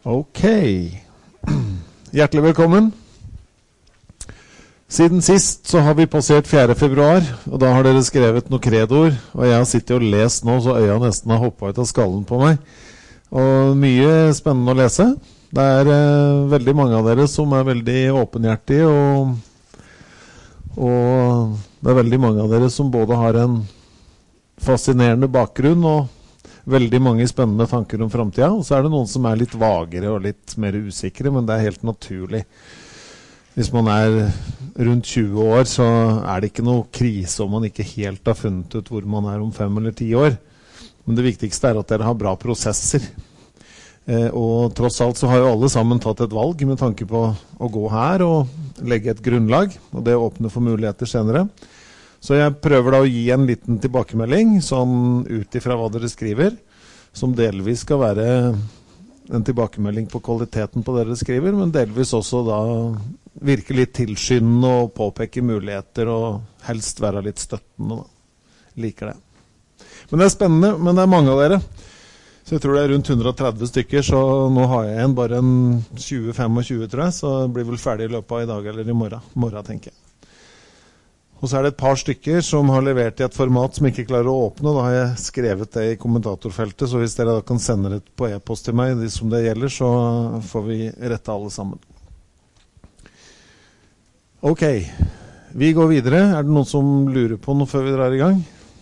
Ok, hjertelig velkommen. Siden sist så har vi passert 4. februar, og da har dere skrevet noen kredord, og jeg har sittet og lest nå, så øya nesten har hoppet ut av skallen på meg. Og mye spennende å lese. Det er veldig mange av dere som er veldig åpenhjertige, og det er veldig mange av dere som både har en fascinerende bakgrunn og veldig mange spennende tanker om fremtiden, og så er det noen som er litt vagere og litt mer usikre, men det er helt naturlig. Hvis man er rundt 20 år, så er det ikke noe krise om man ikke helt har funnet ut hvor man er om 5 eller 10 år. Men det viktigste er at dere har bra prosesser. Og tross alt så har jo alle sammen tatt et valg med tanke på å gå her og legge et grunnlag, og det åpner for muligheter senere. Så jeg prøver da å gi en liten tilbakemelding, sånn ut ifra hva dere skriver, som delvis skal være en tilbakemelding på kvaliteten på det dere skriver, men delvis også da virke litt tilskyndende og påpeke muligheter og helst være litt støttende. Liker det. Men det er spennende, men det er mange av dere. Så jeg tror det er rundt 130 stykker, så nå har jeg bare en 20-25, tror jeg, så det blir vel ferdig i løpet av i dag eller i morgen tenker jeg. Og så er det et par stykker som har levert i et format som ikke klarer å åpne. Da har jeg skrevet det i kommentatorfeltet, så hvis dere da kan sende det på e-post til meg, de som det gjelder, så får vi rette alle sammen. Ok, vi går videre. Er det noen som lurer på noe før vi drar i gang?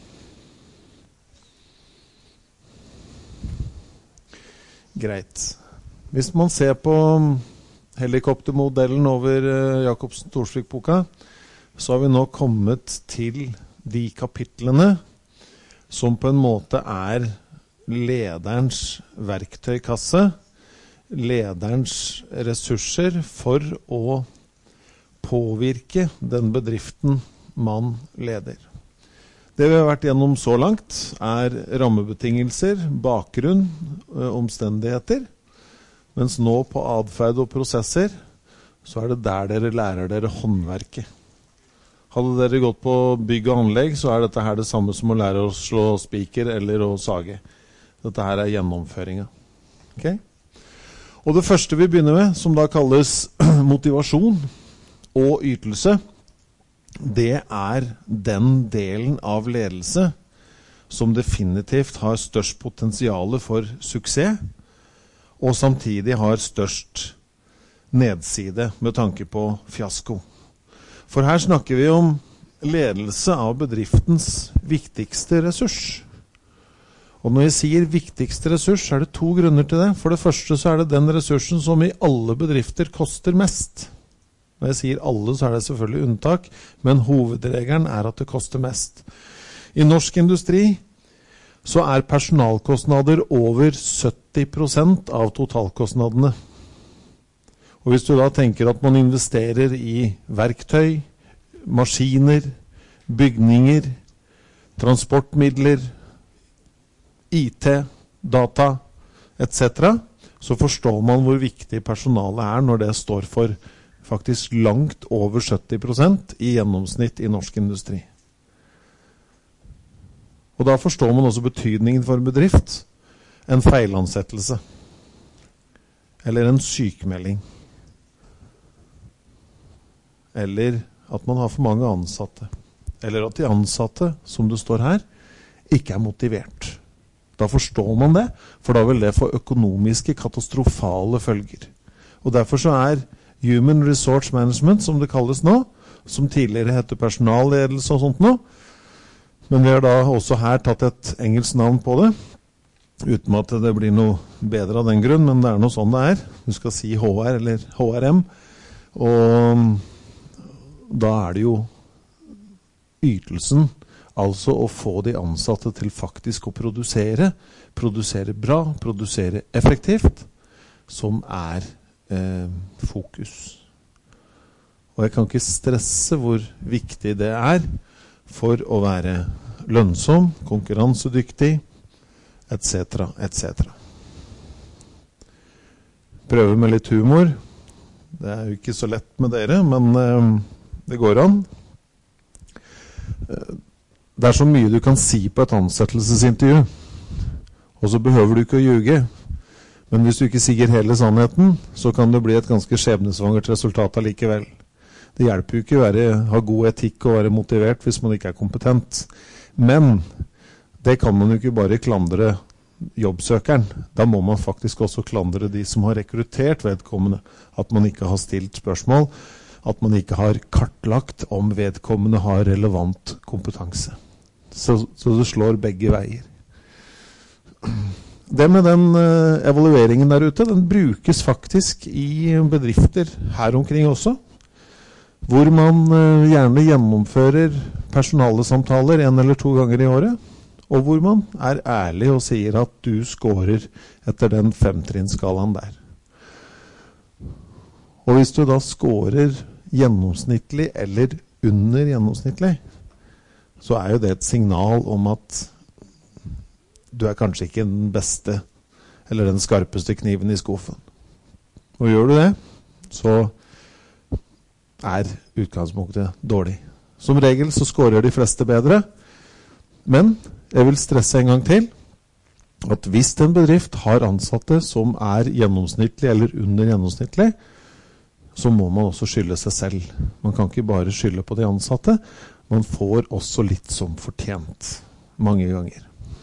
Greit. Hvis man ser på helikoptermodellen over Jacobsen Torsvik-boka, så har vi nå kommet til de kapitlene som på en måte er lederens verktøykasse, lederens ressurser for å påvirke den bedriften man leder. Det vi har vært gjennom så langt er rammebetingelser, bakgrunn, omstendigheter, mens nå på adferd og prosesser så er det der dere lærer dere håndverket. Hadde dere gått på bygg og anlegg, så er dette her det samme som å lære å slå spiker eller å sage. Dette her er gjennomføringen. Okay? Og det første vi begynner med, som da kalles motivasjon og ytelse, det er den delen av ledelse som definitivt har størst potensiale for suksess, og samtidig har størst nedside med tanke på fiasko. For her snakker vi om ledelse av bedriftens viktigste ressurs. Og når jeg sier viktigste ressurs, er det 2 grunner til det. For det første så er det den ressursen som i alle bedrifter koster mest. Når jeg sier alle, så er det selvfølgelig unntak, men hovedregelen er at det koster mest. I norsk industri så er personalkostnader over 70% av totalkostnadene. Og hvis du da tenker at man investerer i verktøy, maskiner, bygninger, transportmidler, IT, data, etc., så forstår man hvor viktig personalet er når det står for faktisk langt over 70% i gjennomsnitt i norsk industri. Og da forstår man også betydningen for en bedrift, en feilansettelse, eller en sykemelding. Eller at man har for mange ansatte. Eller at de ansatte, som det står her, ikke er motivert. Da forstår man det, for da vil det få økonomiske, katastrofale følger. Og derfor så er Human Resource Management, som det kalles nå, som tidligere heter personalledelse og sånt nå, men vi har da også her tatt et engelsk navn på det, uten at det blir noe bedre av den grunn, men det er noe sånn det er. Du skal si HR eller HRM, og da er det jo ytelsen, altså å få de ansatte til faktisk å produsere bra, produsere effektivt, som er fokus. Og jeg kan ikke stresse hvor viktig det er for å være lønnsom, konkurransedyktig, etc., etc. Prøve med litt humor. Det er jo ikke så lett med dere, men det går an. Det er så mye du kan si på et ansettelsesintervju, og så behøver du ikke å ljuge. Men hvis du ikke sier hele sannheten, så kan det bli et ganske skjebnesvangert resultat allikevel. Det hjelper jo ikke å ha god etikk og være motivert hvis man ikke er kompetent. Men det kan man jo ikke bare klandre jobbsøkeren. Da må man faktisk også klandre de som har rekruttert vedkommende. At man ikke har stilt spørsmål, at man ikke har kartlagt om vedkommende har relevant kompetanse. Så det slår begge veier. Det med den evalueringen der ute, den brukes faktisk i bedrifter her omkring også, hvor man gjerne gjennomfører personalesamtaler 1 eller 2 ganger i året, og hvor man er ærlig og sier at du scorer etter den 5-trinnsskalaen der. Og hvis du da scorer gjennomsnittlig eller under gjennomsnittlig, så er jo det et signal om at du er kanskje ikke den beste eller den skarpeste kniven i skuffen. Og gjør du det, så er utgangspunktet dårlig. Som regel så scorer de fleste bedre, men jeg vil stresse en gang til at hvis en bedrift har ansatte som er gjennomsnittlig eller under gjennomsnittlig, så må man også skylde seg selv. Man kan ikke bare skylde på de ansatte, man får også litt som fortjent mange ganger.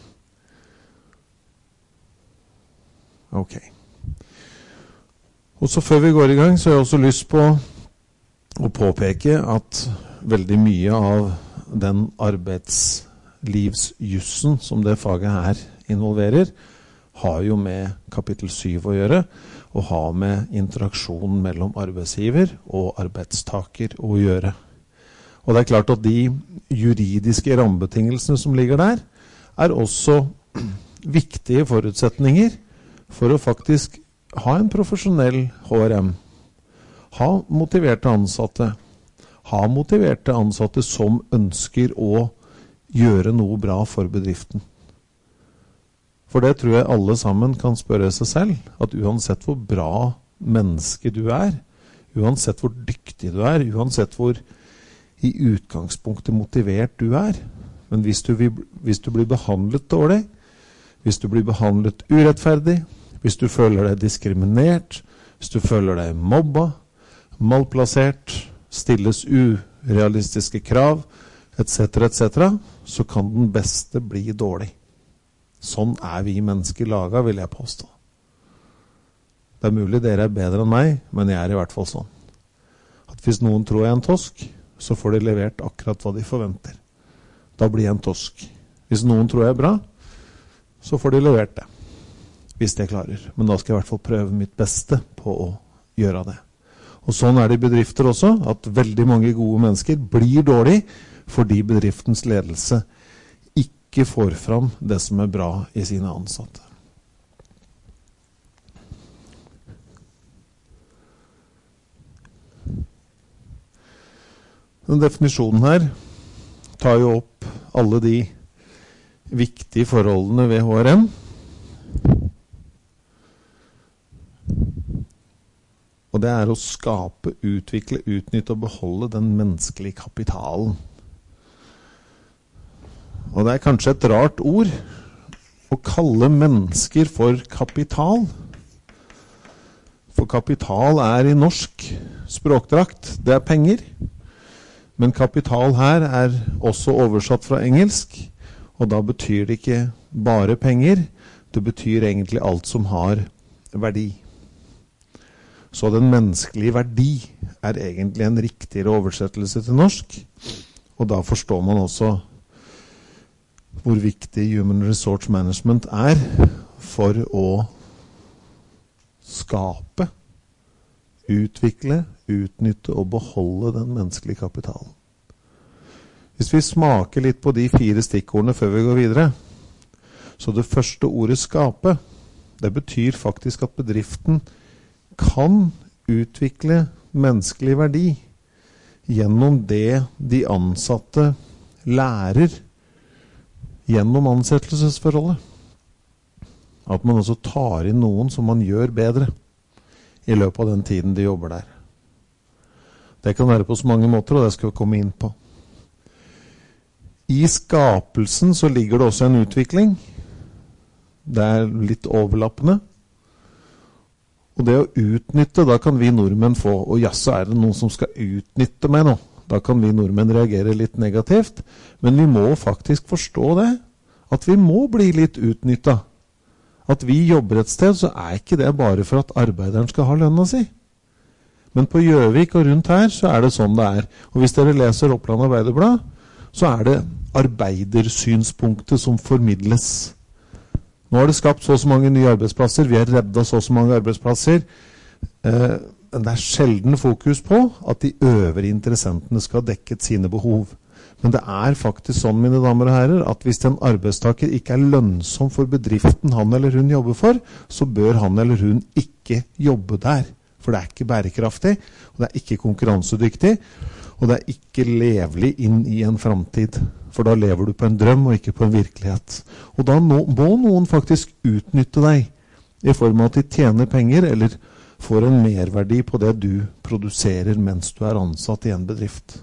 Ok. Og så før vi går i gang, så har jeg også lyst på å påpeke at veldig mye av den arbeidslivsjussen som det faget her involverer, har jo med kapittel 7 å gjøre, og har med interaksjonen mellom arbeidsgiver og arbeidstaker å gjøre. Og det er klart at de juridiske rammebetingelsene som ligger der, er også viktige forutsetninger for å faktisk ha en profesjonell HRM, ha motiverte ansatte som ønsker å gjøre noe bra for bedriften. For det tror jeg alle sammen kan spørre seg selv, at uansett hvor bra menneske du er, uansett hvor dyktig du er, uansett hvor i utgangspunktet motivert du er, men hvis du blir behandlet dårlig, hvis du blir behandlet urettferdig, hvis du føler deg diskriminert, hvis du føler deg mobba, malplassert, stilles urealistiske krav, etc., så kan den beste bli dårlig. Sånn er vi mennesker laget, vil jeg påstå. Det er mulig dere er bedre enn meg, men jeg er i hvert fall sånn. At hvis noen tror jeg er en tosk, så får de levert akkurat hva de forventer. Da blir jeg en tosk. Hvis noen tror jeg er bra, så får de levert det. Hvis jeg klarer. Men da skal jeg i hvert fall prøve mitt beste på å gjøre det. Og sånn er det i bedrifter også, at veldig mange gode mennesker blir dårlig fordi bedriftens ledelse ikke får fram det som er bra i sine ansatte. Den definisjonen her tar jo opp alle de viktige forholdene ved HRM. Og det er å skape, utvikle, utnytte og beholde den menneskelige kapitalen. Og det er kanskje et rart ord å kalle mennesker for kapital. For kapital er i norsk språkdrakt, det er penger. Men kapital her er også oversatt fra engelsk, og da betyr det ikke bare penger, det betyr egentlig alt som har verdi. Så den menneskelige verdi er egentlig en riktigere oversettelse til norsk, og da forstår man også hvor viktig Human Resource Management er for å skape, utvikle, utnytte og beholde den menneskelige kapitalen. Hvis vi smaker litt på de 4 stikkordene før vi går videre, så det første ordet skape, det betyr faktisk at bedriften kan utvikle menneskelig verdi gjennom det de ansatte lærer gjennom ansettelsesforholdet. At man også tar inn noen som man gjør bedre i løpet av den tiden de jobber der. Det kan være på så mange måter, og det skal vi komme inn på. I skapelsen så ligger det også en utvikling. Det er litt overlappende. Og det å utnytte, da kan vi nordmenn få, og jaså det noen som skal utnytte meg nå. Da kan vi nordmenn reagere litt negativt, men vi må faktisk forstå det, at vi må bli litt utnyttet. At vi jobber et sted, så ikke det bare for at arbeideren skal ha lønna si. Men på Gjøvik og rundt her, så det sånn det Og hvis dere leser Oppland Arbeiderblad, så det arbeidersynspunktet som formidles. Nå har det skapt så mange nye arbeidsplasser, vi har reddet så mange arbeidsplasser. Det sjelden fokus på at de øvrige interessentene skal ha dekket sine behov. Men det faktisk sånn, mine damer og herrer, at hvis en arbeidstaker ikke lønnsom for bedriften han eller hun jobber for, så bør han eller hun ikke jobbe der. For det ikke bærekraftig, og det ikke konkurransedyktig, og det ikke levelig inn i en framtid. For da lever du på en drøm og ikke på en virkelighet. Og da må noen faktisk utnytte deg i form av at de tjener penger, eller får en merverdi på det du produserer mens du ansatt i en bedrift.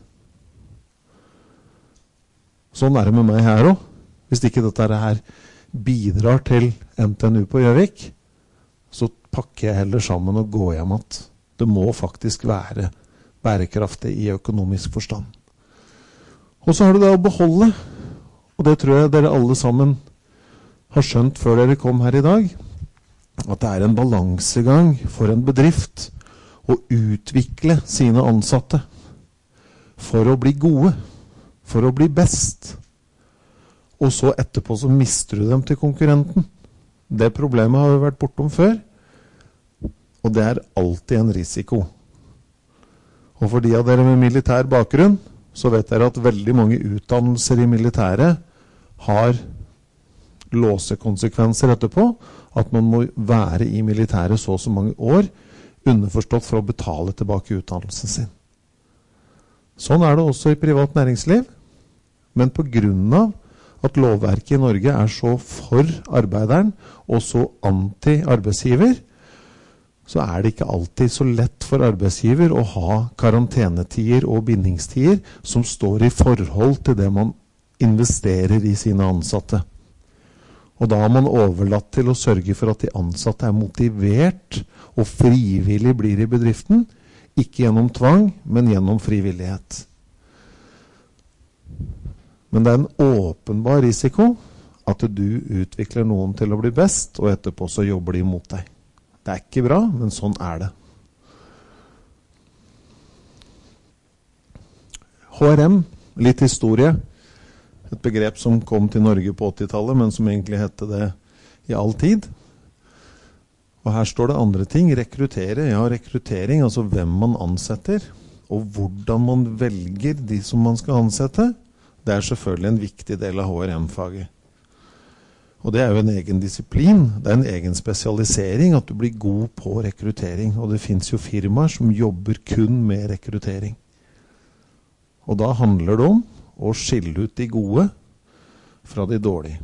Sånn det med meg her også. Hvis ikke dette her bidrar til NTNU på Gjøvik, så pakker jeg heller sammen og går hjem at det må faktisk være bærekraftig i økonomisk forstand. Og så har du det å beholde, og det tror jeg dere alle sammen har skjønt før dere kom her i dag, at det en balansegang for en bedrift å utvikle sine ansatte for å bli gode, for å bli best. Og så etterpå så mister du dem til konkurrenten. Det problemet har vi vært bortom før, og det alltid en risiko. Og for de av dere med militær bakgrunn, så vet dere at veldig mange utdannelser i militæret har låsekonsekvenser etterpå, at man må være i militæret så mange år, underforstått for å betale tilbake utdannelsen sin. Sånn det også i privat næringsliv, men på grunn av at lovverket i Norge så for arbeideren og så anti-arbeidsgiver, så det ikke alltid så lett for arbeidsgiver å ha karantenetider og bindingstider som står i forhold til det man investerer i sine ansatte. Og da har man overlatt til å sørge for at de ansatte motivert og frivillig blir i bedriften, ikke gjennom tvang, men gjennom frivillighet. Men det en åpenbar risiko at du utvikler noen til å bli best, og etterpå så jobber de mot deg. Det ikke bra, men sånn det. HRM, litt historie. Et begrep som kom til Norge på 80-tallet, men som egentlig hette det i all tid. Og her står det andre ting. Rekruttere, ja, rekruttering, altså hvem man ansetter, og hvordan man velger de som man skal ansette. Det selvfølgelig en viktig del av HRM-faget. Og det jo en egen disiplin, det en egen spesialisering at du blir god på rekruttering. Og det finnes jo firmaer som jobber kun med rekruttering. Og da handler det om å skille ut de gode fra de dårlige.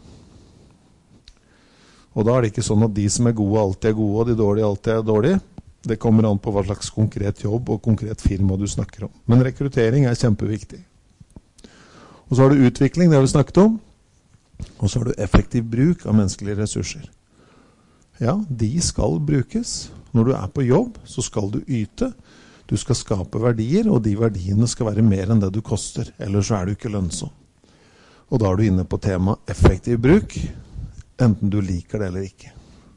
Og da det ikke sånn at de som gode alltid gode, og de dårlige alltid dårlige. Det kommer an på hva slags konkret jobb og konkret firma du snakker om. Men rekruttering kjempeviktig. Og så har du utvikling, det har vi snakket om. Og så har du effektiv bruk av menneskelige ressurser. Ja, de skal brukes. Når du på jobb, så skal du yte. Du skal skape verdier, og de verdiene skal være mer enn det du koster. Ellers så du ikke lønnsom. Og da du inne på tema effektiv bruk, enten du liker det eller ikke.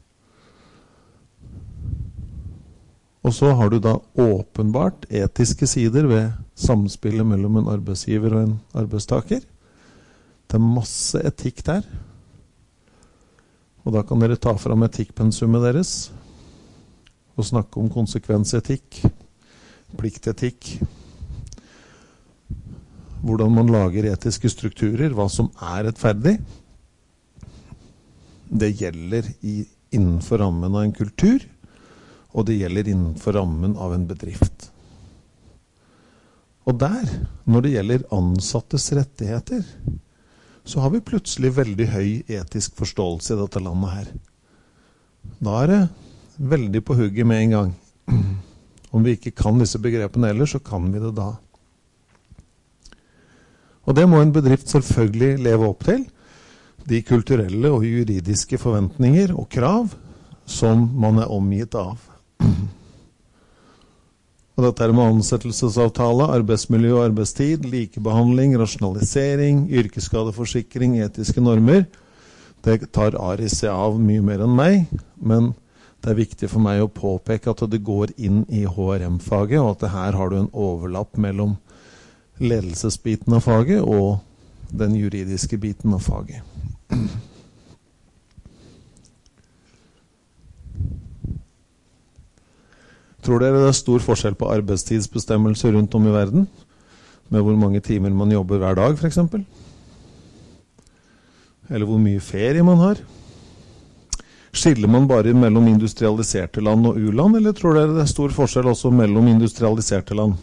Og så har du da åpenbart etiske sider ved samspillet mellom en arbeidsgiver og en arbeidstaker. Det masse etikk der. Og da kan dere ta fram etikkpensumet deres og snakke om konsekvensetikk, pliktetikk, hvordan man lager etiske strukturer, hva som rettferdig. Det gjelder innenfor rammen av en kultur, og det gjelder innenfor rammen av en bedrift. Og der, når det gjelder ansattes rettigheter, så har vi plutselig veldig høy etisk forståelse i dette landet her. Da det veldig på hugget med en gang. Om vi ikke kan disse begrepene ellers, så kan vi det da. Og det må en bedrift selvfølgelig leve opp til. De kulturelle og juridiske forventninger og krav som man omgitt av. Og dette med ansettelsesavtale, arbeidsmiljø og arbeidstid, likebehandling, rasjonalisering, yrkesskadeforsikring, etiske normer. Det tar Ari seg av mye mer enn meg, men det viktig for meg å påpeke at det går inn i HRM-faget, og at her har du en overlapp mellom ledelsesbiten av faget og den juridiske biten av faget. Tror dere det stor forskjell på arbeidstidsbestemmelser rundt om i verden? Med hvor mange timer man jobber hver dag, for eksempel? Eller hvor mye ferie man har? Skiller man bare mellom industrialiserte land og u-land, eller tror dere det stor forskjell også mellom industrialiserte land?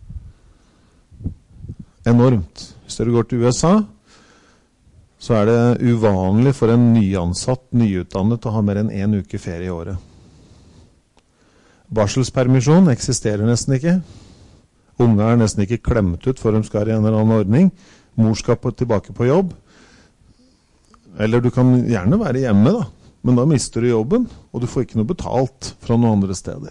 Enormt. Hvis dere går til USA, så det uvanlig for en nyansatt, nyutdannet å ha mer enn 1 uke ferie i året. Barselspermisjon eksisterer nesten ikke. Unge nesten ikke klemt ut for de skal i en eller annen ordning. Mor skal tilbake på jobb. Eller du kan gjerne være hjemme da, men da mister du jobben, og du får ikke noe betalt fra noen andre steder.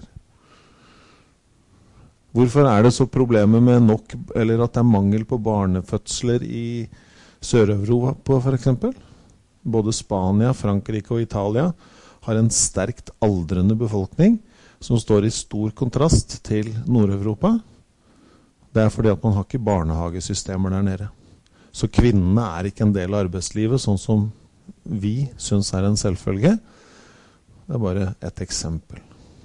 Hvorfor det så problemer med nok, eller at det mangel på barnefødsler i Sør-Europa for eksempel? Både Spania, Frankrike og Italia har en sterkt aldrende befolkning, som står i stor kontrast til Nord-Europa. Det fordi at man har ikke barnehagesystemer der nede. Så kvinnene ikke en del av arbeidslivet, sånn som vi synes en selvfølge. Det bare et eksempel.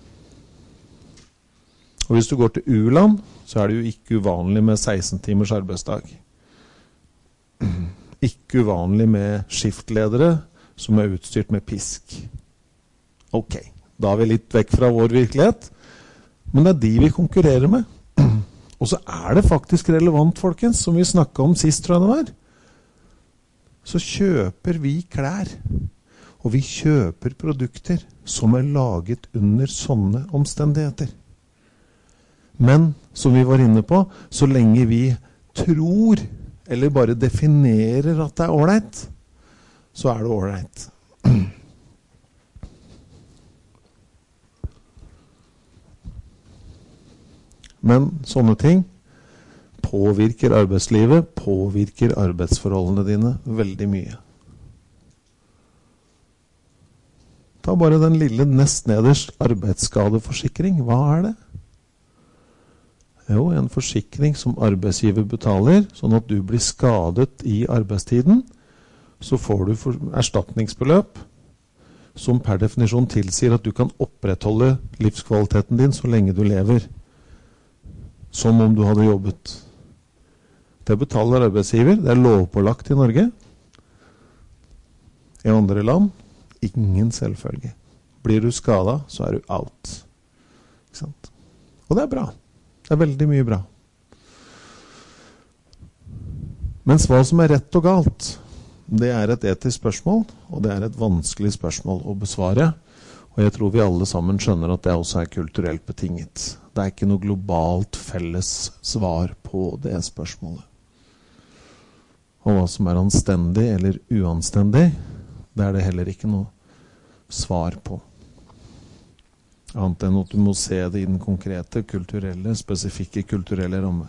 Og hvis du går til U-land, så det jo ikke uvanlig med 16 timers arbeidsdag. Ikke uvanlig med skiftledere som utstyrt med pisk. Ok. Da vi litt vekk fra vår virkelighet, men det de vi konkurrerer med. Og så det faktisk relevant, folkens, som vi snakket om sist, tror jeg det var. Så kjøper vi klær, og vi kjøper produkter som laget under sånne omstendigheter. Men, som vi var inne på, så lenge vi tror, eller bare definerer at det ålreit, så det ålreit. Men sånne ting påvirker arbeidslivet, påvirker arbeidsforholdene dine veldig mye. Ta bare den lille nest nederst, arbeidsskadeforsikring. Hva det? Jo, en forsikring som arbeidsgiver betaler, sånn at du blir skadet i arbeidstiden, så får du erstatningsbeløp som per definisjon tilsier at du kan opprettholde livskvaliteten din så lenge du lever. Som om du hadde jobbet. Det betaler arbeidsgiver, det lovpålagt i Norge. I andre land, ingen selvfølge. Blir du skadet, så du out. Ikke sant? Og det bra. Det veldig mye bra. Mens hva som rett og galt, det et etisk spørsmål, og det et vanskelig spørsmål å besvare. Og jeg tror vi alle sammen skjønner at det også kulturelt betinget. Det ikke noe globalt felles svar på det spørsmålet. Og hva som anstendig eller uanstendig, det det heller ikke noe svar på. Annet enn at du må se det i den konkrete, kulturelle, spesifikke kulturelle ramme.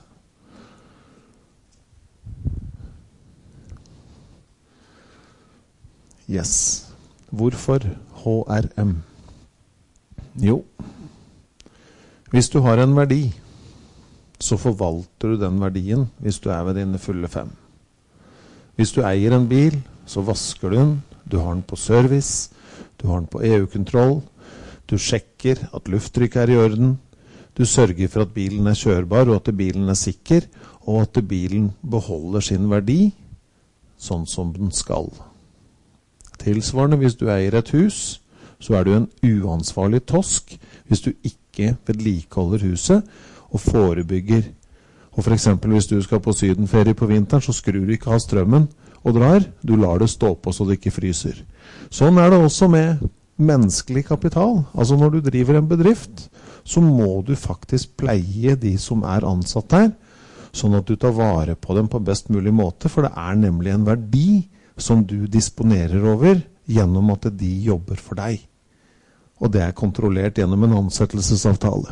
Yes. Hvorfor HRM? Jo, hvis du har en verdi, så forvalter du den verdien hvis du ved dine fulle 5. Hvis du eier en bil, så vasker du den, du har den på service, du har den på EU-kontroll, du sjekker at lufttrykket i orden, du sørger for at bilen kjørbar og at bilen sikker, og at bilen beholder sin verdi sånn som den skal. Tilsvarende, hvis du eier et hus, så du en uansvarlig tosk hvis du ikke vedlikeholder huset og forebygger. Og for eksempel hvis du skal på sydenferie på vinteren, så skrur du ikke av strømmen og drar, du lar det stå på så det ikke fryser. Sånn det også med menneskelig kapital. Altså når du driver en bedrift, så må du faktisk pleie de som ansatt der, sånn at du tar vare på dem på best mulig måte, for det nemlig en verdi som du disponerer over gjennom at de jobber for deg. Og det kontrollert gjennom en ansettelsesavtale.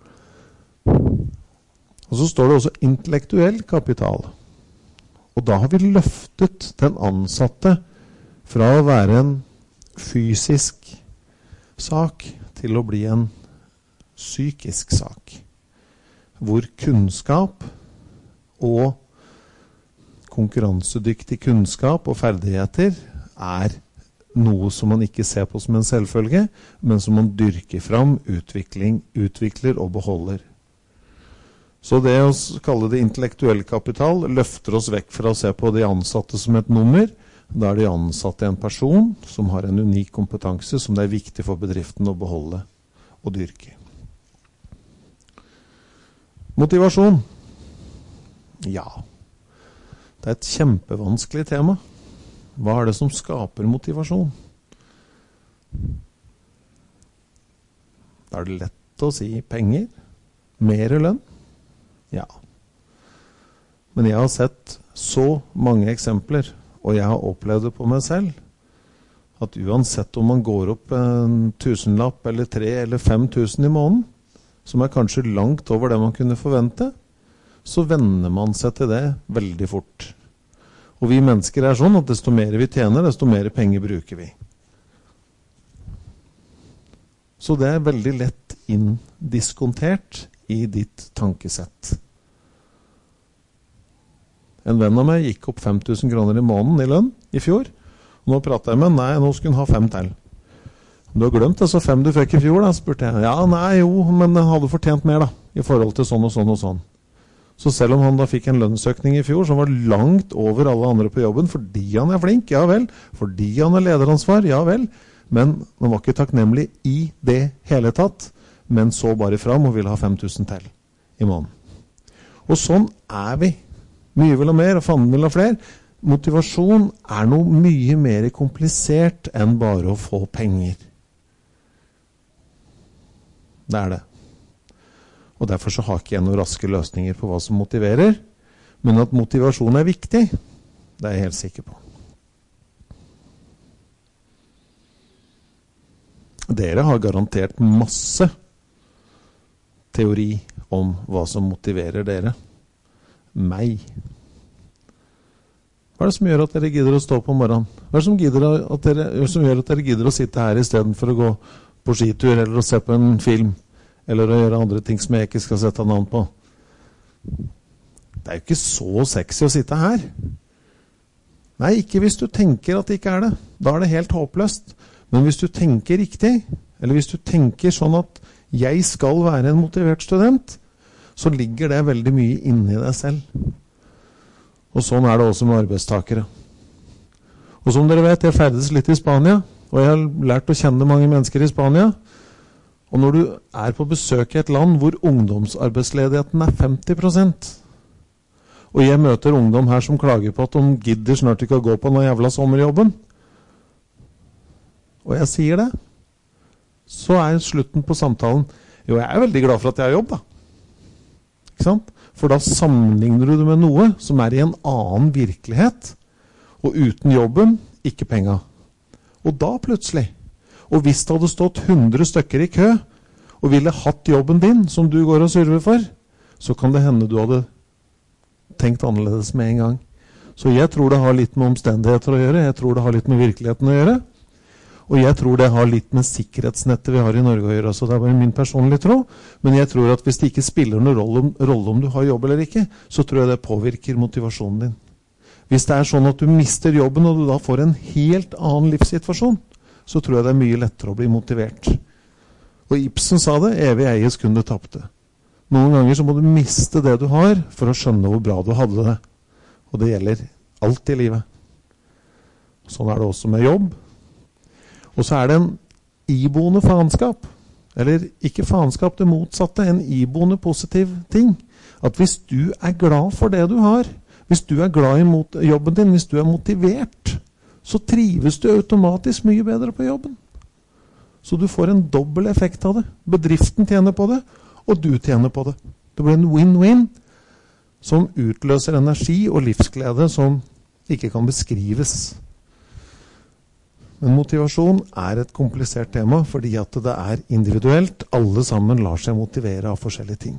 Og så står det også intellektuell kapital. Og da har vi løftet den ansatte fra å være en fysisk sak til å bli en psykisk sak. Hvor kunnskap og konkurransedyktig kunnskap og ferdigheter er noe som man ikke ser på som en selvfølge, men som man dyrker fram, utvikler og beholder. Så det å kalle det intellektuell kapital løfter oss vekk fra å se på de ansatte som et nummer. Da er de ansatte en person som har en unik kompetanse som det er viktig for bedriften å beholde og dyrke. Motivasjon. Ja, det er et kjempevanskelig tema. Hva er det som skaper motivasjon? Da er det lett å si penger, mer lønn. Ja. Men jeg har sett så mange eksempler, og jeg har opplevd det på meg selv, at uansett om man går opp en tusenlapp eller 3 eller 5 000 i måneden, som er kanskje langt over det man kunne forvente, så venner man seg til det veldig fort. Og vi mennesker er sånn at desto mer vi tjener, desto mer penger bruker vi. Så det er veldig lett inndiskontert i ditt tankesett. En venn av meg gikk opp 5 000 kroner i måneden i lønn i fjor. Nå pratet jeg med, nei, nå skulle hun ha 5 til. Du har glemt det, så 5 du fikk i fjor da, spurte jeg. Ja, nei, jo, men den hadde fortjent mer da, i forhold til sånn og sånn og sånn. Så selv om han da fikk en lønnsøkning i fjor som var langt over alle andre på jobben, fordi han er flink, ja vel, fordi han er lederansvar, ja vel, men han var ikke takknemlig i det hele tatt, men så bare fram og ville ha 5 000 til i måneden. Og sånn er vi. Mye vil ha mer, og fanden vil ha flere. Motivasjon er noe mye mer komplisert enn bare å få penger. Det er det. Og derfor så har ikke jeg noen raske løsninger på hva som motiverer, men at motivasjon er viktig, det er jeg helt sikker på. Dere har garantert masse teori om hva som motiverer dere. Meg. Hva er det som gjør at dere gidder å stå på morgenen? Hva er det som gjør at dere gidder å sitte her i stedet for å gå på skitur, eller å se på en film, eller å gjøre andre ting som jeg ikke skal sette navn på? Det er jo ikke så sexy å sitte her. Nei, ikke hvis du tenker at det ikke er det. Da er det helt håpløst. Men hvis du tenker riktig, eller hvis du tenker sånn at jeg skal være en motivert student, så ligger det veldig mye inni deg selv. Og sånn er det også med arbeidstakere. Og som dere vet, jeg ferdes litt i Spania, og jeg har lært å kjenne mange mennesker i Spania. Og når du er på besøk i et land hvor ungdomsarbeidsledigheten er 50%, og jeg møter ungdom her som klager på at de gidder snart ikke å gå på den jævla sommerjobben, og jeg sier det, så er slutten på samtalen, jo, jeg er veldig glad for at jeg har jobb da. Ikke sant? For da sammenligner du det med noe som er i en annen virkelighet, og uten jobben, ikke penga. Og da plutselig, og hvis det hadde stått 100 stykker i kø, og ville hatt jobben din, som du går og surver for, så kan det hende du hadde tenkt annerledes med en gang. Så jeg tror det har litt med omstendigheter å gjøre, jeg tror det har litt med virkeligheten å gjøre, og jeg tror det har litt med sikkerhetsnettet vi har i Norge å gjøre, så det er bare min personlige tro, men jeg tror at hvis det ikke spiller noen rolle om du har jobb eller ikke, så tror jeg det påvirker motivasjonen din. Hvis det er sånn at du mister jobben, og du da får en helt annen livssituasjon, så tror jeg det er mye lettere å bli motivert. Og Ibsen sa det, evig eies kun det tapte. Noen ganger så må du miste det du har, for å skjønne hvor bra du hadde det. Og det gjelder alt i livet. Sånn er det også med jobb. Og så er det en iboende faenskap, eller ikke faenskap, det motsatte, en iboende positiv ting. At hvis du er glad for det du har, hvis du er glad i jobben din, hvis du er motivert, så trives du automatisk mye bedre på jobben. Så du får en dobbel effekt av det. Bedriften tjener på det, og du tjener på det. Det blir en win-win som utløser energi og livsglede som ikke kan beskrives. Men motivasjon et komplisert tema, fordi at det individuelt. Alle sammen lar seg motivere av forskjellige ting.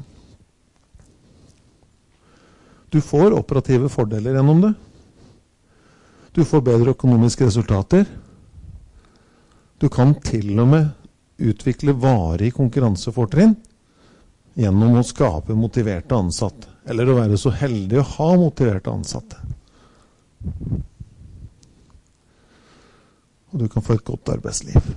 Du får operative fordeler gjennom det. Du får bedre økonomiske resultater. Du kan til og med utvikle varig konkurransefortrinn gjennom å skape motiverte ansatte, eller å være så heldig å ha motiverte ansatte. Og du kan få et godt arbeidsliv.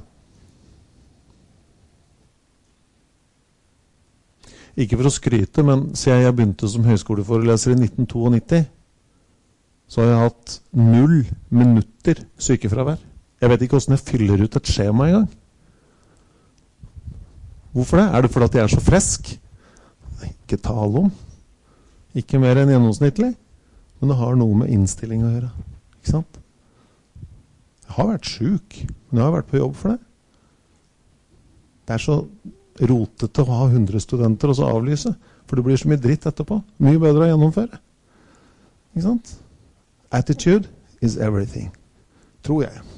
Ikke for å skryte, men siden jeg begynte som høyskoleforeleser i 1992, så har jeg hatt 0 minutter sykefravær. Jeg vet ikke hvordan jeg fyller ut et skjema i gang. Hvorfor det? Det fordi at jeg så frisk? Ikke tale om. Ikke mer enn gjennomsnittlig. Men det har noe med innstilling å gjøre. Ikke sant? Jeg har vært syk, men jeg har vært på jobb for det. Det så rotete å ha 100 studenter og så avlyse, for det blir så mye dritt etterpå. Mye bedre å gjennomføre. Ikke sant? Attitude is everything. Tror jeg.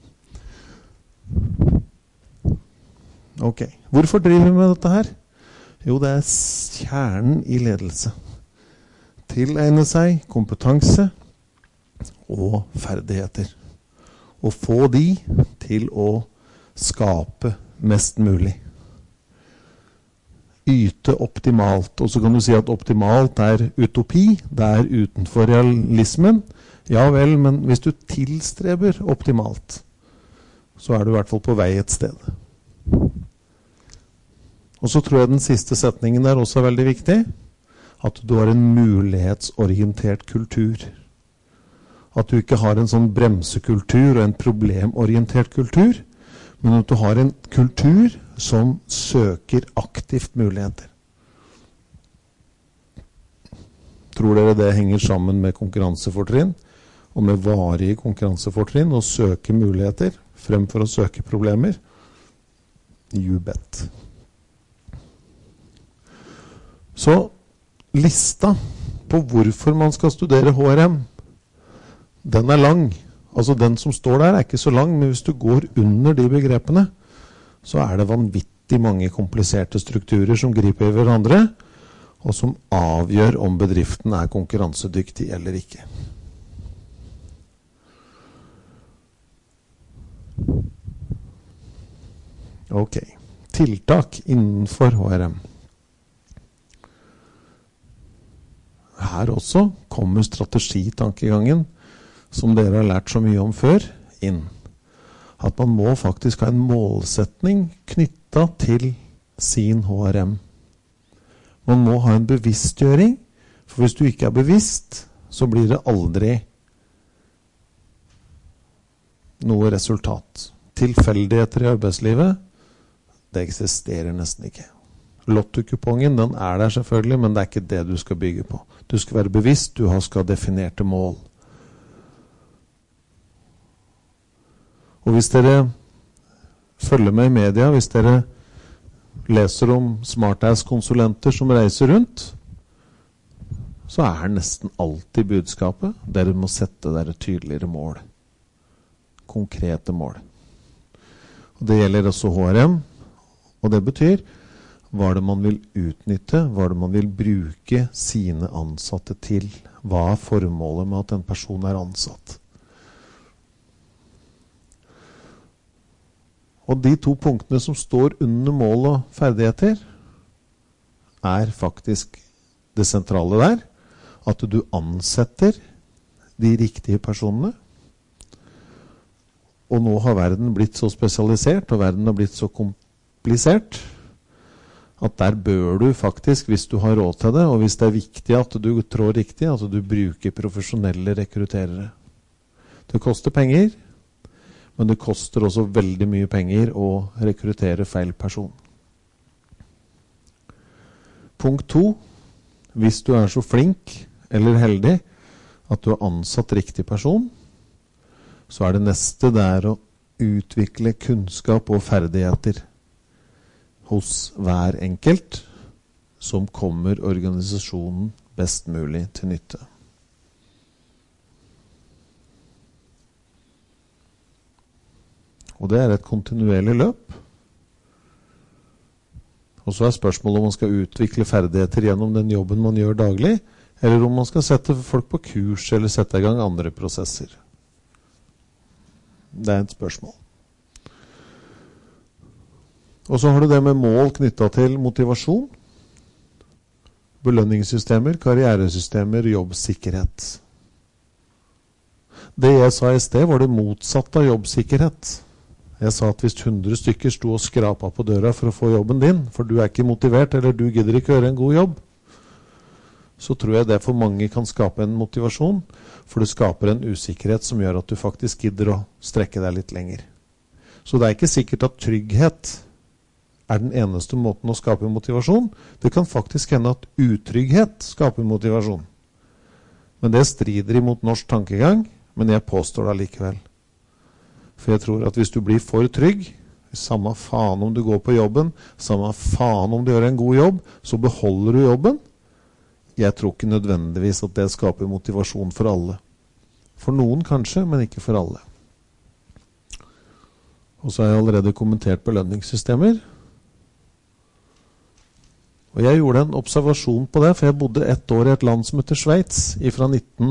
Ok. Hvorfor driver vi med dette her? Jo, det kjernen i ledelse. Tilegne seg kompetanse og ferdigheter. Og få de til å skape mest mulig. Yte optimalt. Og så kan du si at optimalt utopi. Det utenfor realismen. Ja vel, men hvis du tilstreber optimalt, så du i hvert fall på vei et sted. Og så tror jeg den siste setningen der også veldig viktig. At du har en mulighetsorientert kultur. At du ikke har en sånn bremsekultur og en problemorientert kultur, men at du har en kultur som søker aktivt muligheter. Tror dere det henger sammen med konkurransefortrinn, og med varige konkurransefortrinn, og søke muligheter fremfor å søke problemer? You bet. Så lista på hvorfor man skal studere HRM, den lang. Altså den som står der ikke så lang, men hvis du går under de begrepene, så det vanvittig mange kompliserte strukturer som griper i hverandre, og som avgjør om bedriften konkurransedyktig eller ikke. Ok. Tiltak innenfor HRM. Her også kommer strategitankegangen, som dere har lært så mye om før, inn. At man må faktisk ha en målsetning knyttet til sin HRM. Man må ha en bevisstgjøring, for hvis du ikke bevisst, så blir det aldri noe resultat. Tilfeldigheter i arbeidslivet, det eksisterer nesten ikke. Lottokupongen, den der selvfølgelig, men det ikke det du skal bygge på. Du skal være bevisst, du skal definerte mål. Og hvis dere følger med i media, hvis dere leser om smartass-konsulenter som reiser rundt, så nesten alltid budskapet, dere må sette dere tydeligere mål. Konkrete mål. Og det gjelder også HRM, og det betyr hva det man vil utnytte, hva det man vil bruke sine ansatte til. Hva formålet med at en person ansatt? Og de 2 punktene som står under mål og ferdigheter, faktisk det sentrale der, at du ansetter de riktige personene. Og nå har verden blitt så spesialisert, og verden har blitt så komplisert, at der bør du faktisk, hvis du har råd til det, og hvis det viktig at du trår riktig, at du bruker profesjonelle rekrutterere. Det koster penger, men det koster også veldig mye penger å rekruttere feil person. Punkt 2. Hvis du så flink eller heldig at du har ansatt riktig person, så det neste å utvikle kunnskap og ferdigheter hos hver enkelt som kommer organisasjonen best mulig til nytte. Og det er et kontinuerlig løp. Og så er spørsmålet om man skal utvikle ferdigheter gjennom den jobben man gjør daglig, eller om man skal sette folk på kurs eller sette i gang andre prosesser. Det er et spørsmål. Og så har du det med mål knyttet til motivasjon, belønningssystemer, karrieresystemer, jobbsikkerhet. Det jeg sa i sted var det motsatte av jobbsikkerhet. Jeg sa at hvis 100 stykker sto og skrapet på døra for å få jobben din, for du er ikke motivert, eller du gidder ikke gjøre en god jobb, så tror jeg det for mange kan skape en motivasjon, for det skaper en usikkerhet som gjør at du faktisk gidder å strekke deg litt lenger. Så det er ikke sikkert at trygghet er den eneste måten å skape motivasjon. Det kan faktisk hende at utrygghet skaper motivasjon. Men det strider imot norsk tankegang, men jeg påstår det likevel. For jeg tror at hvis du blir for trygg, samme faen om du går på jobben, samme faen om du gjør en god jobb, så beholder du jobben. Jeg tror ikke nødvendigvis at det skaper motivasjon for alle. For noen kanskje, men ikke for alle. Og så har jeg allerede kommentert belønningssystemer. Og jeg gjorde en observasjon på det, for jeg bodde 1 år i et land som heter Sveits, fra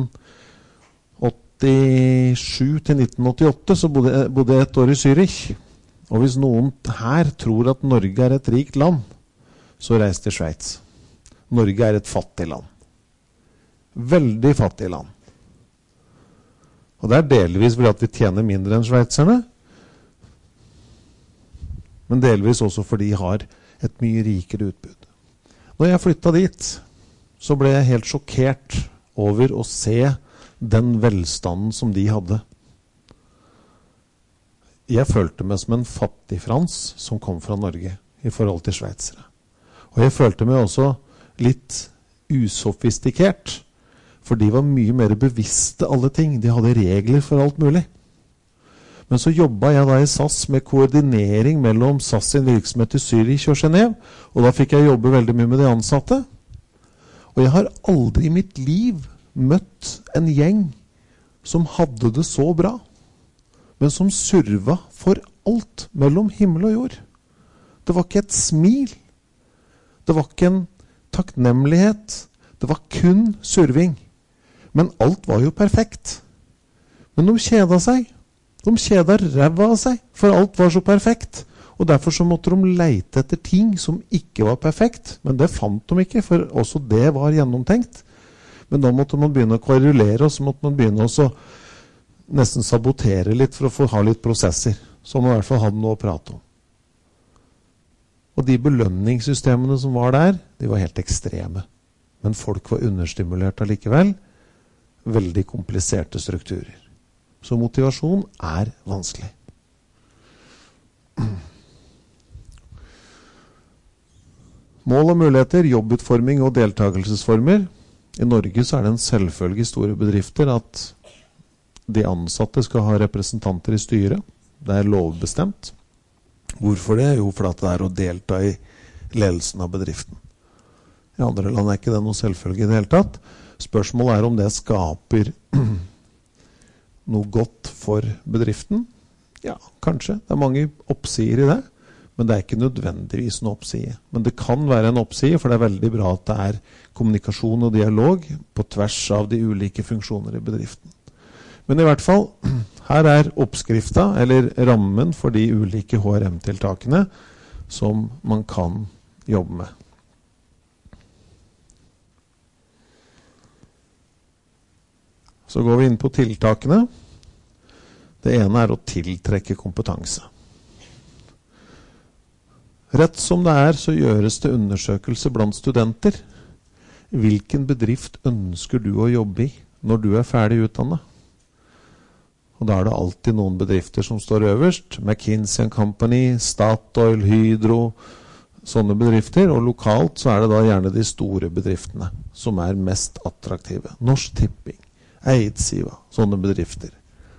1987 til 1988, så bodde jeg 1 år i Zürich. Og hvis noen her tror at Norge er et rikt land, så reis til Sveits. Norge er et fattig land. Veldig fattig land. Og det er delvis fordi at vi tjener mindre enn sveitserne, men delvis også fordi de har et mye rikere utbud. Når jeg flyttet dit, så ble jeg helt sjokkert over å se den velstanden som de hadde. Jeg følte meg som en fattig frans som kom fra Norge i forhold til sveitsere. Og jeg følte meg også litt usofistikert, for de var mye mer bevisste alle ting. De hadde regler for alt mulig. Men så jobbet jeg da i SAS med koordinering mellom SAS sin virksomhet i Zürich og Genève, og da fikk jeg jobbe veldig mye med de ansatte. Og jeg har aldri i mitt liv møtt en gjeng som hadde det så bra, men som surva for alt mellom himmel og jord. Det var ikke et smil. Det var ikke en takknemlighet. Det var kun surving. Men alt var jo perfekt. Men de kjeda seg. De kjeda ræva av seg, for alt var så perfekt. Og derfor så måtte de leite etter ting som ikke var perfekt. Men det fant de ikke, for også det var gjennomtenkt. Men da måtte man begynne å kverulere, og så måtte man begynne å nesten sabotere litt for å få ha litt prosesser. Så man i hvert fall hadde noe å prate om. Og de belønningssystemene som var der, de var helt ekstreme. Men folk var understimulert allikevel. Veldig kompliserte strukturer. Så motivasjon er vanskelig. Mål og muligheter, jobbutforming og deltakelsesformer. I Norge så er det en selvfølge i store bedrifter at de ansatte skal ha representanter i styret. Det er lovbestemt. Hvorfor det? Jo, for at det er å delta i ledelsen av bedriften. I andre land er ikke det noe selvfølge i det hele tatt. Spørsmålet er om det skaper noe godt for bedriften. Ja, kanskje. Det er mange oppsider i det, men det er ikke nødvendigvis noe oppside. Men det kan være en oppside, for det er veldig bra at det er kommunikasjon og dialog på tvers av de ulike funksjoner i bedriften. Men i hvert fall, her er oppskrifta, eller rammen for de ulike HRM-tiltakene som man kan jobbe med. Så går vi inn på tiltakene. Det ene er å tiltrekke kompetanse. Rett som det er, så gjøres det undersøkelse blant studenter. Hvilken bedrift ønsker du å jobbe i når du er ferdig utdannet? Og da er det alltid noen bedrifter som står øverst. McKinsey & Company, Statoil, Hydro, sånne bedrifter. Og lokalt så er det da gjerne de store bedriftene som er mest attraktive. Norsk Tipping, Eidsiva, sånne bedrifter.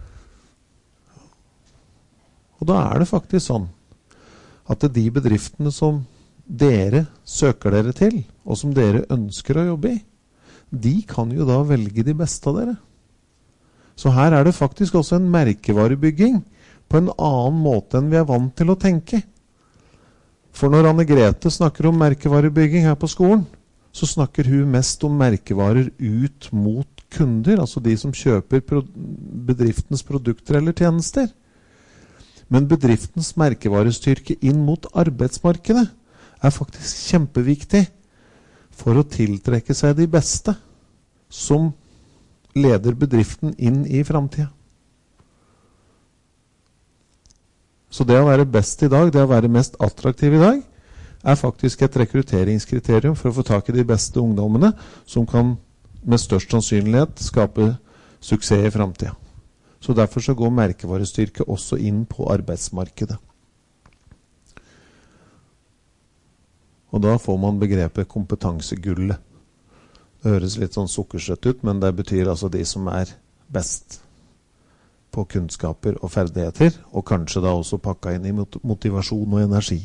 Og da er det faktisk sånn at de bedriftene som dere søker dere til, og som dere ønsker å jobbe i, de kan jo da velge de beste av dere. Så her er det faktisk også en merkevarebygging på en annen måte enn vi vant til å tenke. For når Anne Grete snakker om merkevarebygging her på skolen, så snakker hun mest om merkevarer ut mot kunder, altså de som kjøper bedriftens produkter eller tjenester. Men bedriftens merkevarestyrke inn mot arbeidsmarkedet faktisk kjempeviktig for å tiltrekke seg de beste som leder bedriften inn i fremtiden. Så det å være best i dag, det å være mest attraktiv i dag, faktisk et rekrutteringskriterium for å få tak i de beste ungdommene som kan med størst sannsynlighet skape suksess i fremtiden. Så derfor så går merkevarestyrke også inn på arbeidsmarkedet. Og da får man begrepet kompetansegullet. Det høres litt sånn sukkersøtt ut, men det betyr altså de som best på kunnskaper og ferdigheter, og kanskje da også pakka inn i motivasjon og energi.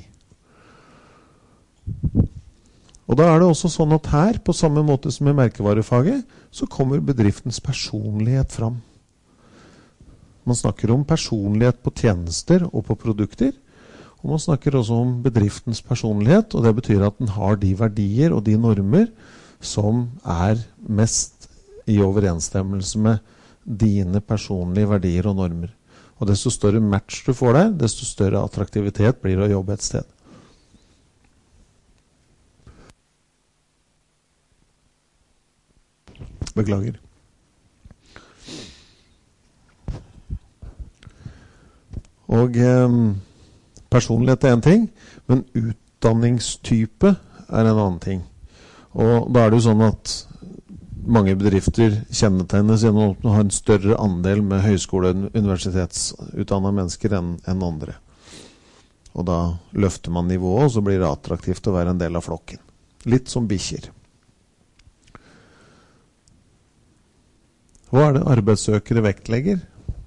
Og da det også sånn at her, på samme måte som i merkevarefaget, så kommer bedriftens personlighet fram. Man snakker om personlighet på tjenester og på produkter, og man snakker også om bedriftens personlighet, og det betyr at den har de verdier og de normer som mest i overensstemmelse med dine personlige verdier og normer. Og desto større match du får der, desto større attraktivitet blir det å jobbe et sted. Beklager. Og personlighet en ting, men utdanningstype en annen ting. Og da det jo sånn at mange bedrifter kjennetegnes gjennom å ha en større andel med høyskole- og universitetsutdannede mennesker enn andre. Og da løfter man nivået, og så blir det attraktivt å være en del av flokken. Litt som bikkjer. Hva det arbeidssøkere vektlegger?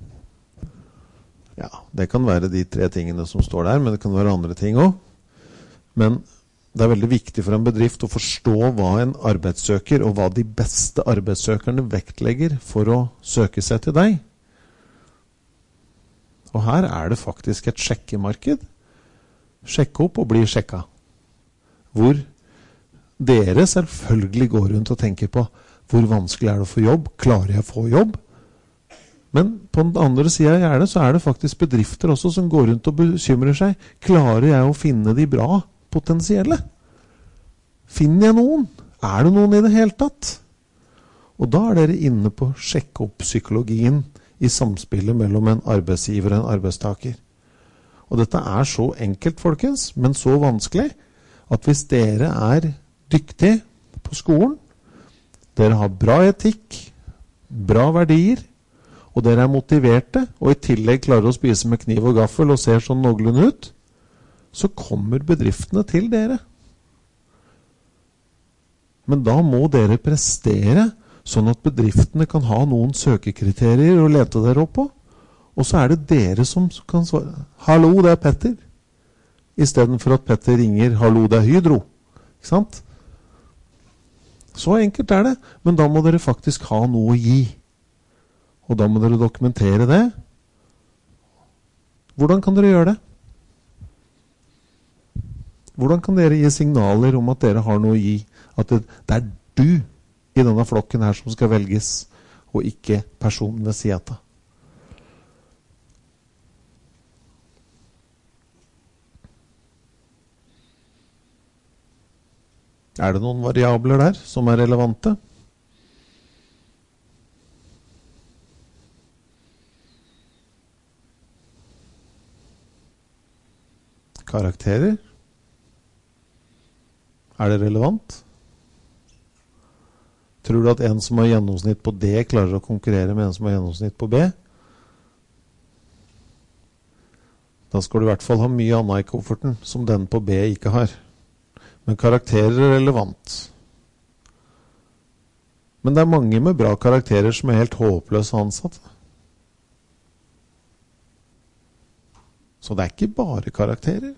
Ja, det kan være de 3 tingene som står der, men det kan være andre ting også. Men det veldig viktig for en bedrift å forstå hva en arbeidssøker og hva de beste arbeidssøkerne vektlegger for å søke seg til deg. Og her det faktisk et sjekkemarked. Sjekke opp og bli sjekka. Hvor dere selvfølgelig går rundt og tenker på hvor vanskelig det å få jobb? Klarer jeg å få jobb? Men på den andre siden av gjerdet så det faktisk bedrifter også som går rundt og bekymrer seg. Klarer jeg å finne de bra potensielle? Finner jeg noen? Det noen i det hele tatt? Og da dere inne på å sjekke opp psykologien i samspillet mellom en arbeidsgiver og en arbeidstaker. Og dette så enkelt, folkens, men så vanskelig at hvis dere dyktige på skolen, dere har bra etikk, bra verdier, og dere motiverte, og i tillegg klarer å spise med kniv og gaffel og ser sånn noenlunde ut, så kommer bedriftene til dere. Men da må dere prestere, sånn at bedriftene kan ha noen søkekriterier å lete dere opp på, og så det dere som kan svare. Hallo, det Petter. I stedet for at Petter ringer, hallo, det Hydro. Ikke sant? Så enkelt det, men da må dere faktisk ha noe å gi. Og da må dere dokumentere det. Hvordan kan dere gjøre det? Hvordan kan dere gi signaler om at dere har noe å gi? At det du i denne flokken her som skal velges, og ikke personen ved siden av. Det noen variabler der som relevante? Karakterer? Det relevant? Tror du at en som har gjennomsnitt på D klarer å konkurrere med en som har gjennomsnitt på B? Da skal du i hvert fall ha mye annet i kofferten som den på B ikke har. Men karakterer relevant. Men det mange med bra karakterer som helt håpløse ansatte. Så det ikke bare karakterer.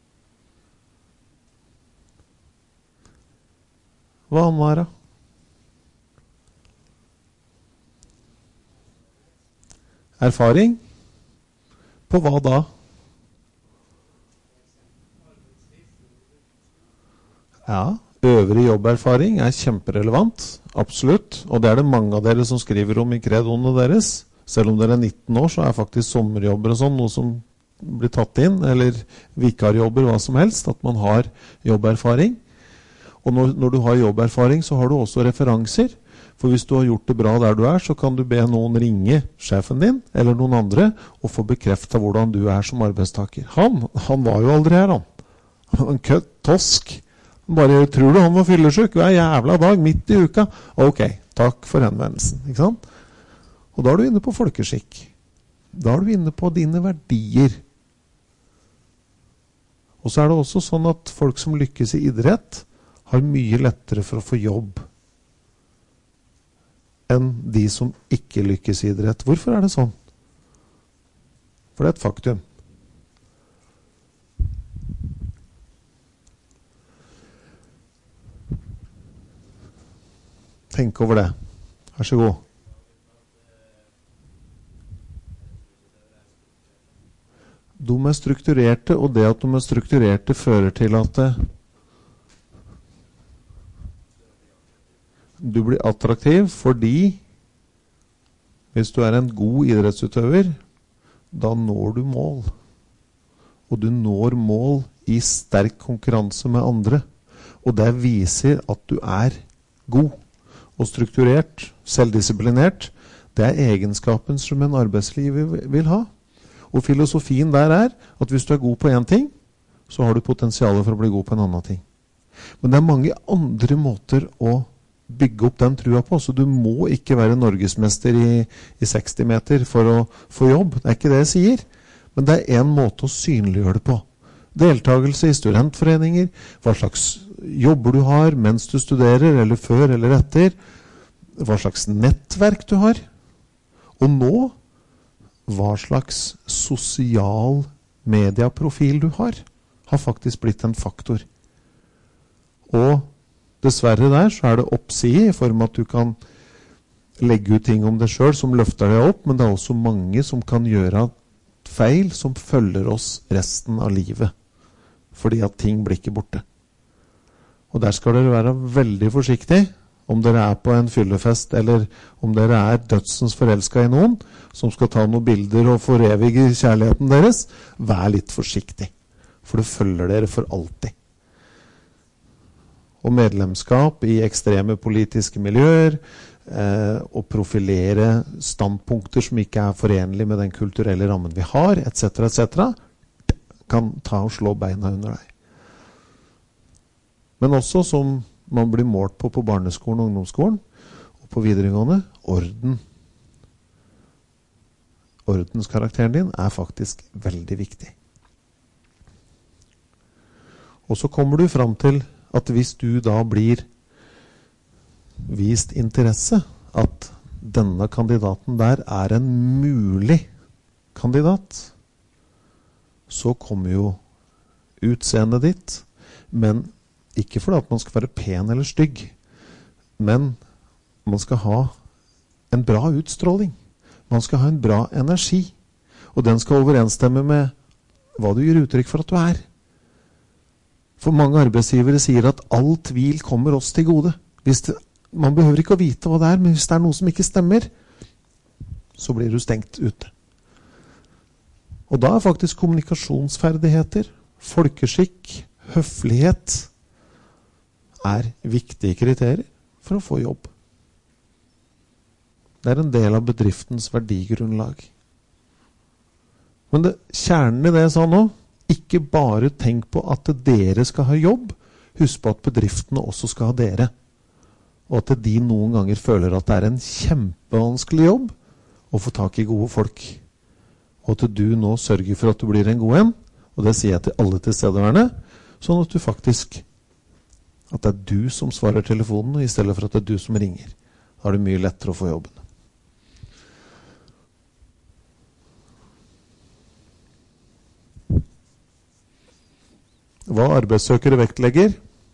Hva annet da? Erfaring, På hva da? Ja, øvrig jobberfaring kjemperelevant, absolutt. Og det det mange av dere som skriver om i kredoene deres. Selv om dere 19 år, så faktisk sommerjobber og sånn, noe som blir tatt inn, eller vikarjobber, hva som helst, at man har jobberfaring. Og når du har jobberfaring, så har du også referanser. For hvis du har gjort det bra der du så kan du be noen ringe sjefen din, eller noen andre, og få bekreftet hvordan du som arbeidstaker. Han var jo aldri her, han. En kødd, tosk. Bare, tror du han var fyllesyk? Hver jævla dag, midt i uka. Ok, takk for henvendelsen, ikke sant? Og da du inne på folkeskikk. Da du inne på dine verdier. Og så det også sånn at folk som lykkes i idrett, har mye lettere for å få jobb enn de som ikke lykkes i idrett. Hvorfor det sånn? For det et faktum. Tenk over det. Vær så god. De strukturerte, og det at de strukturerte fører til at du blir attraktiv fordi hvis du en god idrettsutøver, da når du mål. Og du når mål i sterk konkurranse med andre. Og det viser at du god og strukturert, selvdisiplinert. Det egenskapen som en arbeidsliv vil ha. Og filosofien der at hvis du god på en ting, så har du potensial for å bli god på en annen ting. Men det mange andre måter å bygge opp den trua på, så du må ikke være norgesmester i 60 meter for å få jobb. Det ikke det jeg sier, men det en måte å synliggjøre det på. Deltagelse i studentforeninger, hva slags jobber du har mens du studerer, eller før eller etter, hva slags nettverk du har, og nå, hva slags sosial medieprofil du har faktisk blitt en faktor. Og dessverre der så det oppside i form at du kan legge ut ting om deg selv som løfter deg opp, men det også mange som kan gjøre feil som følger oss resten av livet. Fordi at ting blir ikke borte. Og der skal dere være veldig forsiktige om dere på en fyllefest, eller om dere dødsens forelsket i noen, som skal ta noen bilder og forevige kjærligheten deres. Vær litt forsiktig, for det følger dere for alltid. Og medlemskap i ekstreme politiske miljøer, og profilere standpunkter som ikke forenlige med den kulturelle rammen vi har, etc., kan ta og slå beina under deg. Men også som man blir målt på barneskolen og ungdomsskolen, og på videregående, orden. Ordenskarakteren din faktisk veldig viktig. Og så kommer du fram til at hvis du da blir vist interesse, at denne kandidaten der en mulig kandidat, så kommer jo utseendet ditt, men ikke fordi at man skal være pen eller stygg, men man skal ha en bra utstråling. Man skal ha en bra energi, og den skal overensstemme med hva du gir uttrykk for at du For mange arbeidsgivere sier at all tvil kommer oss til gode. Man behøver ikke å vite hva det men hvis det noe som ikke stemmer, så blir du stengt ute. Og da faktisk kommunikasjonsferdigheter, folkeskikk, høflighet viktige kriterier for å få jobb. Det en del av bedriftens verdigrunnlag. Men kjernen i det jeg sa nå, ikke bare tenk på at dere skal ha jobb, husk på at bedriftene også skal ha dere. Og at de noen ganger føler at det en kjempevanskelig jobb å få tak i gode folk. Og at du nå sørger for at du blir en god en, og det sier jeg til alle tilstedeværende, sånn at du faktisk, at det du som svarer telefonen, i stedet for at det du som ringer. Da det mye lettere å få jobben. Hva arbeidssøkere vektlegger,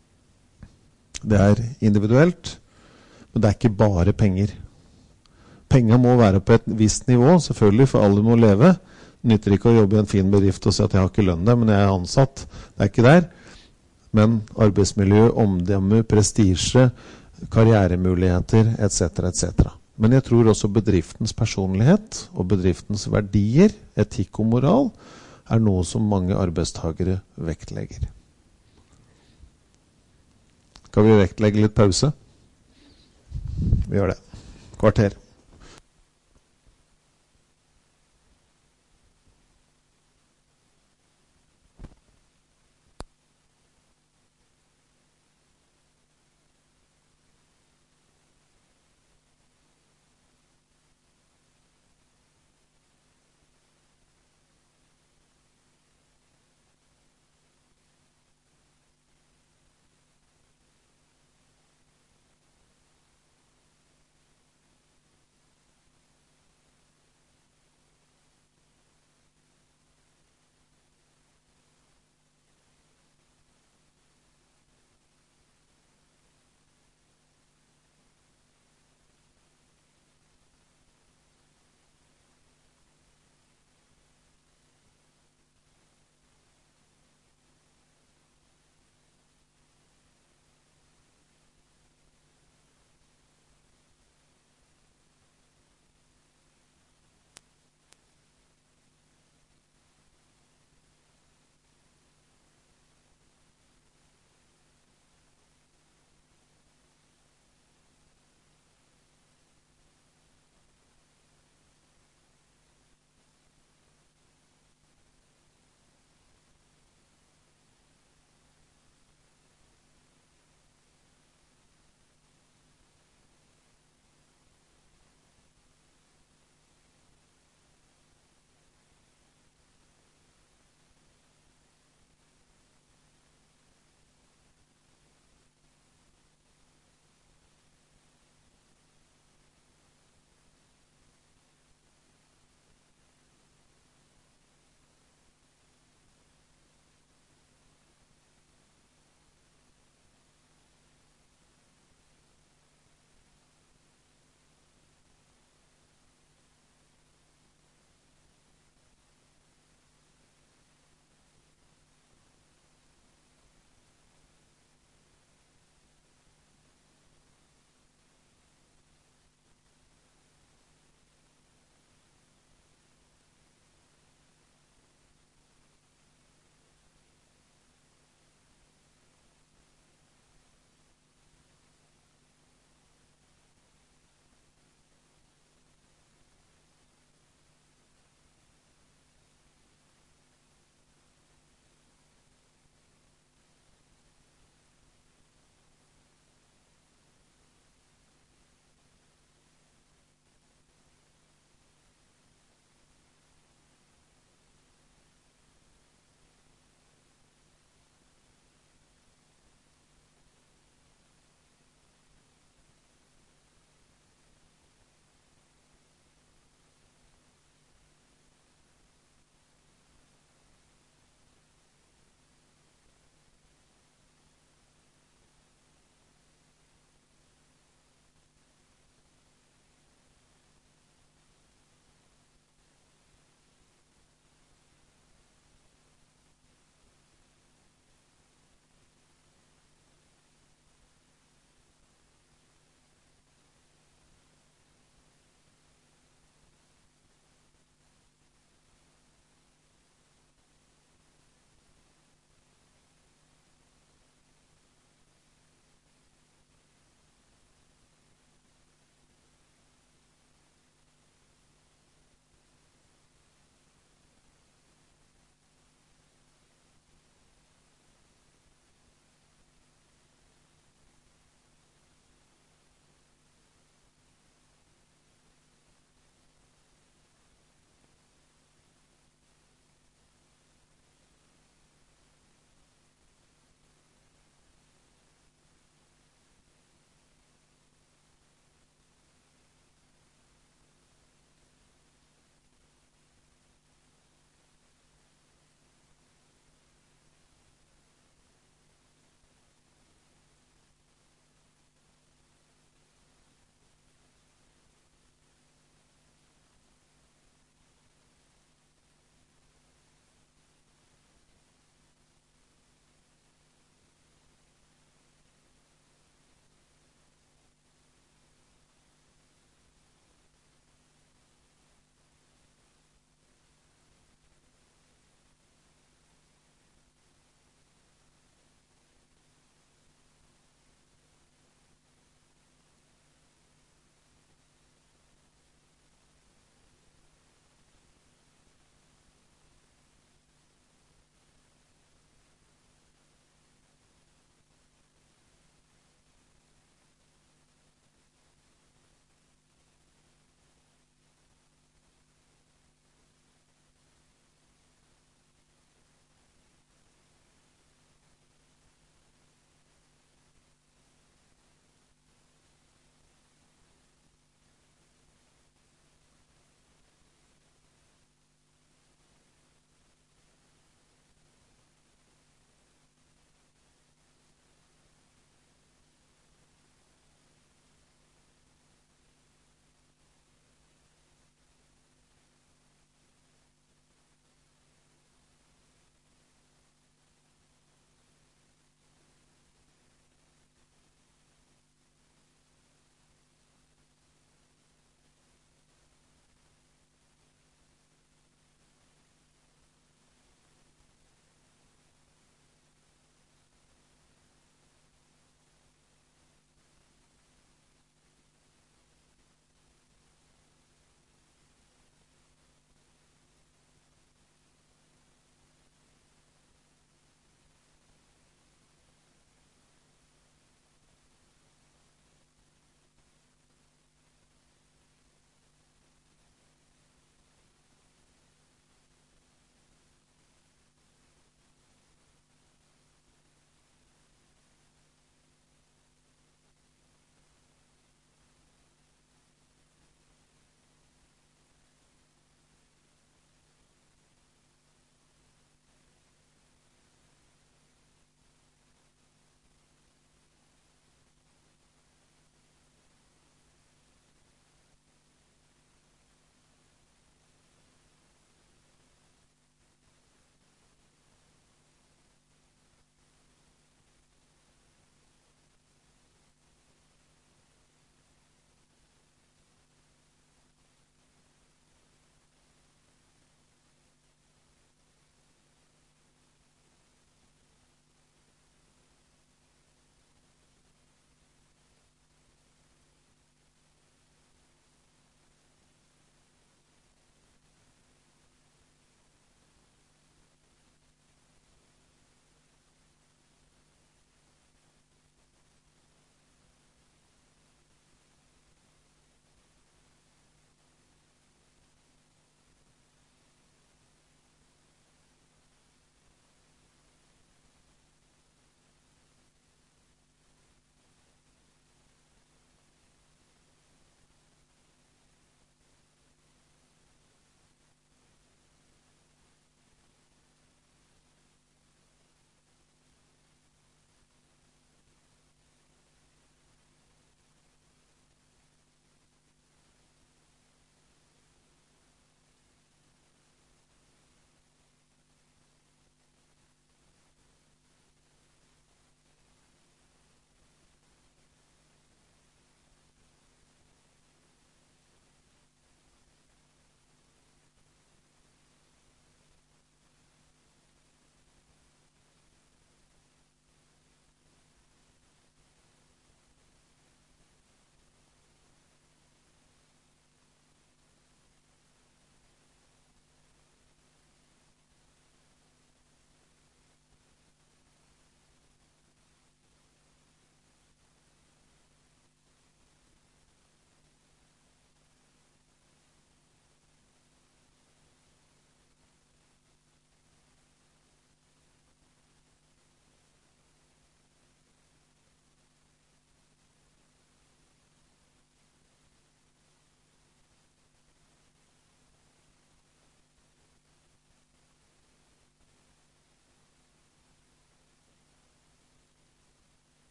det individuelt, men det ikke bare penger. Penger må være på et visst nivå, selvfølgelig, for alle må leve. nytter ikke å jobbe i en fin bedrift og si at jeg har ikke lønn der, men jeg er ansatt. Det er ikke der. Men arbeidsmiljø, omdømme, prestisje, karrieremuligheter, etc., etc. Men jeg tror også bedriftens personlighet og bedriftens verdier, etikk og moral, er noe som mange arbeidstagere vektlegger. Skal vi vektlegge litt pause? Vi gjør det. Kvarter.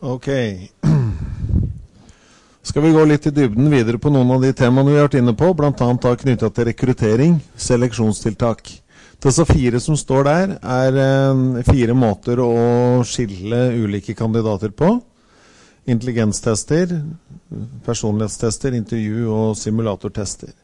Ok. Skal vi gå litt i dybden videre på noen av de temaene vi har vært inne på, blant annet da knyttet til rekruttering, seleksjonstiltak. Disse 4 som står der er 4 måter å skille ulike kandidater på. Intelligenstester, personlighetstester, intervju og simulatortester.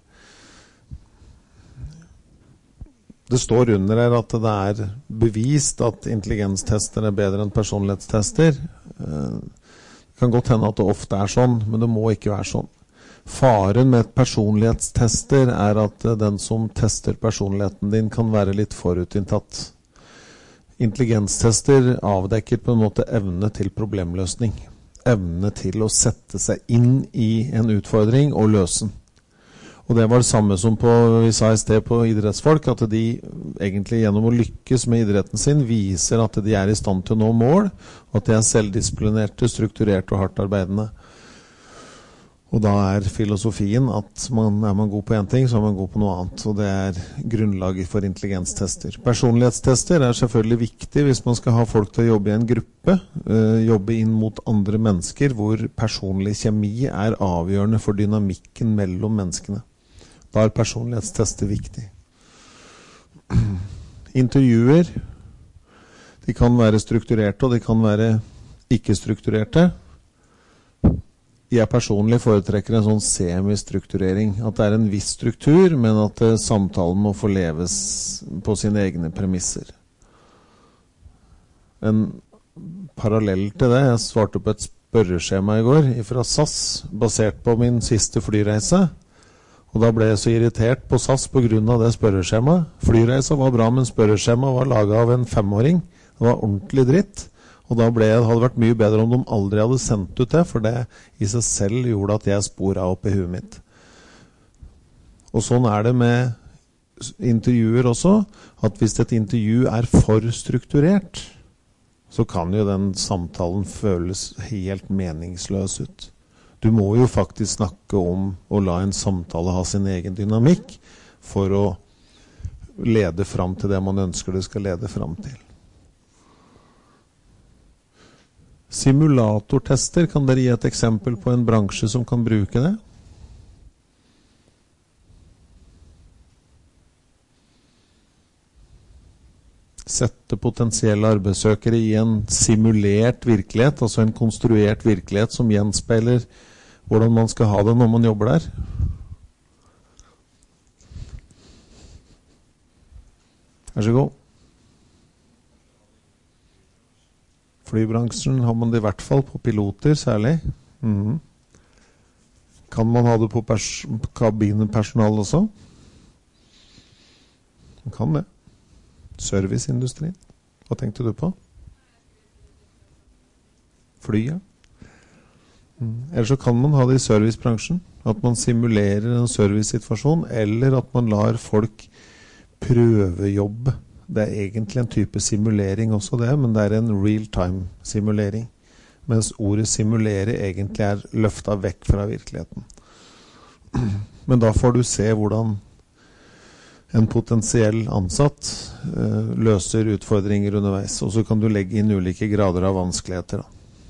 Det står under her at det er bevist at intelligenstester er bedre enn personlighetstester. Det kan godt hende at det ofte er sånn, men det må ikke være sånn. Faren med et personlighetstester er at den som tester personligheten din kan være litt forutinntatt. Intelligenstester avdekker på en måte evne til problemløsning. Evne til å sette seg inn i en utfordring og løse den. Og det var det samme som vi sa i sted på idrettsfolk, at de egentlig gjennom å lykkes med idretten sin viser at de er i stand til å nå mål, og at de er selvdisiplinerte, strukturerte og hardt arbeidende. Og da er filosofien at er man god på en ting, så er man god på noe annet, og det er grunnlaget for intelligenstester. Personlighetstester er selvfølgelig viktig hvis man skal ha folk til å jobbe i en gruppe, jobbe inn mot andre mennesker, hvor personlig kjemi er avgjørende for dynamikken mellom menneskene. Da er personlighetstester viktig. Intervjuer, de kan være strukturerte, og de kan være ikke-strukturerte. Jeg personlig foretrekker en sånn semi-strukturering. At det er en viss struktur, men at samtalen må få leves på sine egne premisser. En parallell til det, jeg svarte på et spørreskjema i går fra SAS, basert på min siste flyreise. Og da ble jeg så irritert på SAS på grunn av det spørreskjemaet. Flyreisa var bra, men spørreskjemaet var laget av en 5-åring. Det var ordentlig dritt. Og da hadde det vært mye bedre om de aldri hadde sendt ut det, for det i seg selv gjorde at jeg sporet opp i huet mitt. Og sånn er det med intervjuer også, at hvis et intervju er for strukturert, så kan jo den samtalen føles helt meningsløs ut. Du må jo faktisk snakke om å la en samtale ha sin egen dynamikk for å lede fram til det man ønsker det skal lede fram til. Simulatortester, kan dere gi et eksempel på en bransje som kan bruke det? Sette potensielle arbeidssøkere i en simulert virkelighet, altså en konstruert virkelighet som gjenspeiler hvordan man skal ha det når man jobber der. Vær så god. Flybransjen har man det i hvert fall på piloter særlig. Kan man ha det på kabinepersonal også? Man kan det. Serviceindustrien. Hva tenkte du på? Flyet. Eller så kan man ha det i servicebransjen. At man simulerer en servicesituasjon, eller at man lar folk prøvejobbe. Det er egentlig en type simulering også det, men det er en real-time simulering. Mens ordet simulere egentlig er løftet vekk fra virkeligheten. Men da får du se hvordan en potensiell ansatt løser utfordringer underveis, og så kan du legge inn ulike grader av vanskeligheter.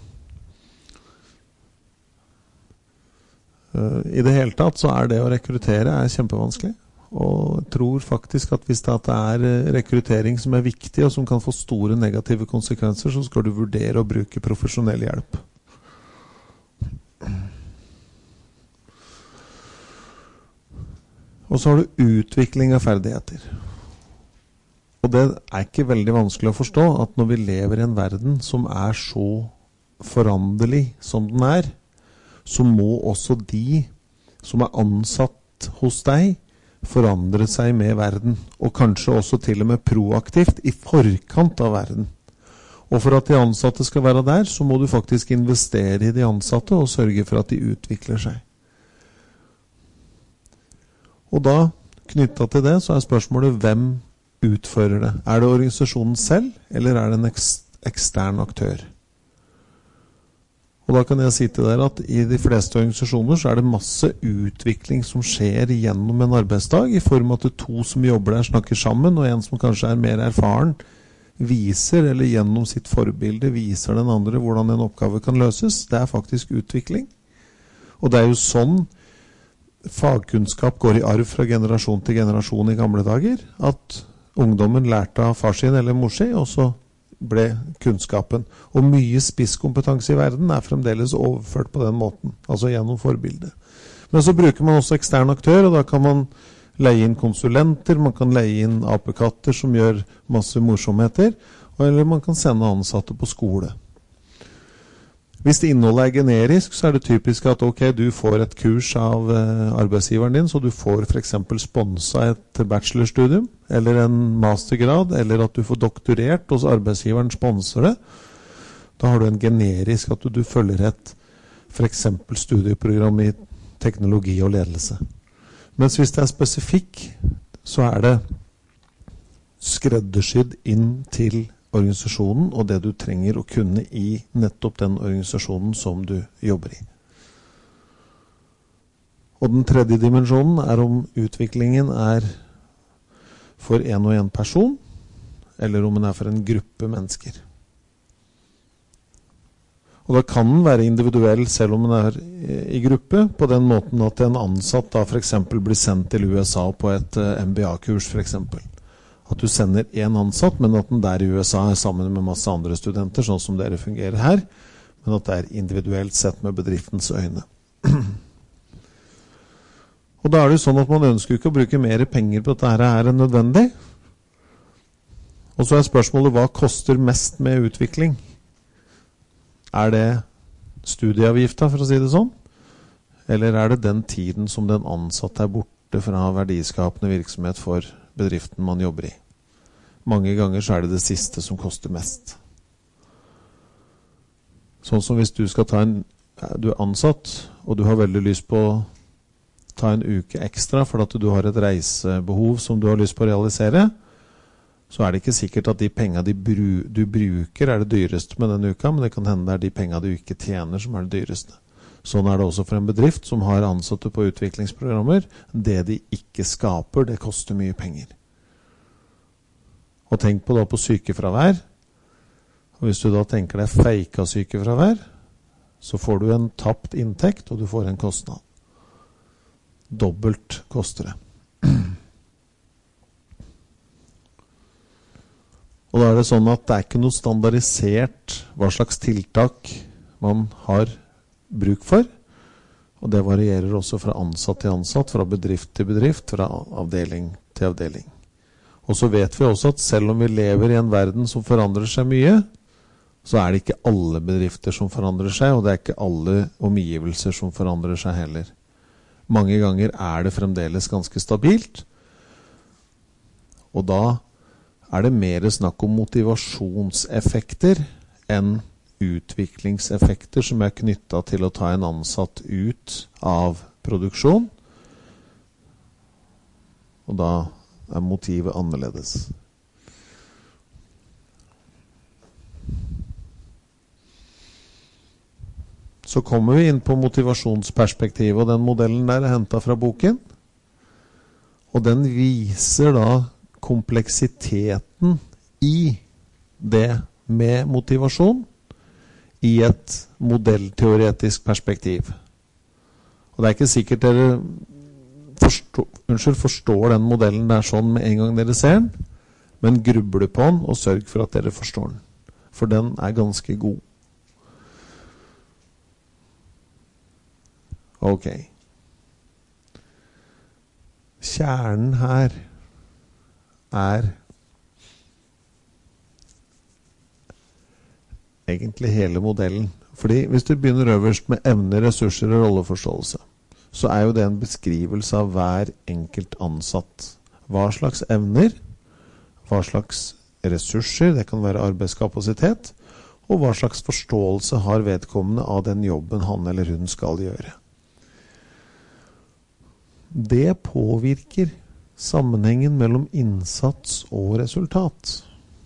I det hele tatt så er det å rekruttere kjempevanskelig. Og jeg tror faktisk at hvis det er rekruttering som er viktig og som kan få store negative konsekvenser, så skal du vurdere å bruke profesjonell hjelp. Og så har du utvikling av ferdigheter. Og det er ikke veldig vanskelig å forstå at når vi lever i en verden som er så foranderlig som den er, så må også de som er ansatt hos deg forandre seg med verden, og kanskje også til og med proaktivt i forkant av verden. Og for at de ansatte skal være der, så må du faktisk investere i de ansatte og sørge for at de utvikler seg. Og da, knyttet til det, så er spørsmålet hvem utfører det? Er det organisasjonen selv, eller er det en ekstern aktør? Og da kan jeg si til dere at i de fleste organisasjoner så er det masse utvikling som skjer gjennom en arbeidsdag, i form av at to som jobber der snakker sammen, og en som kanskje er mer erfaren, viser, eller gjennom sitt forbilde viser den andre hvordan en oppgave kan løses. Det faktisk utvikling. Og det jo sånn fagkunnskap går i arv fra generasjon til generasjon i gamle dager, at ungdommen lærte av far sin eller mor sin, og så ble kunnskapen. Og mye spisskompetanse i verden fremdeles overført på den måten, altså gjennom forbildet. Men så bruker man også ekstern aktør, og da kan man leie inn konsulenter, man kan leie inn apekatter som gjør masse morsomheter, eller man kan sende ansatte på skole. Hvis innholdet generisk, så det typisk at ok, du får et kurs av arbeidsgiveren din, så du får for eksempel sponset et bachelorstudium, eller en mastergrad, eller at du får doktorert hos arbeidsgiveren sponser det. Da har du en generisk at du følger et for eksempel studieprogram i teknologi og ledelse. Mens hvis det spesifikk, så det skreddersydd inn til organisasjonen og det du trenger å kunne i nettopp den organisasjonen som du jobber i. Og den tredje dimensjonen om utviklingen for en og en person, eller om den for en gruppe mennesker. Og da kan den være individuell selv om den i gruppe, på den måten at en ansatt da for eksempel blir sendt til USA på et MBA-kurs for eksempel. At du sender en ansatt, men at den der i USA sammen med masse andre studenter, sånn som dere fungerer her, men at det individuelt sett med bedriftens øyne. Og da det jo sånn at man ønsker ikke å bruke mer penger på dette her enn nødvendig. Og så spørsmålet, hva koster mest med utvikling? Det studieavgifta, for å si det sånn? Eller det den tiden som den ansatte borte fra verdiskapende virksomhet for bedriften man jobber i? Mange ganger så det siste som koster mest. Sånn som hvis du skal du ansatt, og du har veldig lyst på å ta en uke ekstra for at du har et reisebehov som du har lyst på å realisere, så det ikke sikkert at de pengene du bruker det dyreste med den uka, men det kan hende det de pengene du ikke tjener som det dyreste. Sånn det også for en bedrift som har ansatte på utviklingsprogrammer. Det de ikke skaper, det koster mye penger. Og tenk på da på sykefravær. Og hvis du da tenker deg fake sykefravær, så får du en tapt inntekt, og du får en kostnad. Dobbelt koster det. Og da det sånn at det ikke noe standardisert hva slags tiltak man har bruk for, og det varierer også fra ansatt til ansatt, fra bedrift til bedrift, fra avdeling til avdeling. Og så vet vi også at selv om vi lever i en verden som forandrer seg mye, så det ikke alle bedrifter som forandrer seg, og det ikke alle omgivelser som forandrer seg heller. Mange ganger det fremdeles ganske stabilt, og da det mer snakk om motivasjonseffekter enn utviklingseffekter som knyttet til å ta en ansatt ut av produksjon. Og da motivet annerledes. Så kommer vi inn på motivasjonsperspektivet, og den modellen der hentet fra boken. Og den viser da kompleksiteten i det med motivasjon i et modellteoretisk perspektiv. Og det ikke sikkert dere forstår den modellen der sånn med en gang dere ser den, men gruble på den og sørg for at dere forstår den. For den ganske god. Ok. Kjernen her egentlig hele modellen. Fordi hvis du begynner øverst med evner, ressurser og rolleforståelse, så jo det en beskrivelse av hver enkelt ansatt. Hva slags evner, hva slags ressurser, det kan være arbeidskapasitet, og hva slags forståelse har vedkommende av den jobben han eller hun skal gjøre. Det påvirker sammenhengen mellom innsats og resultat.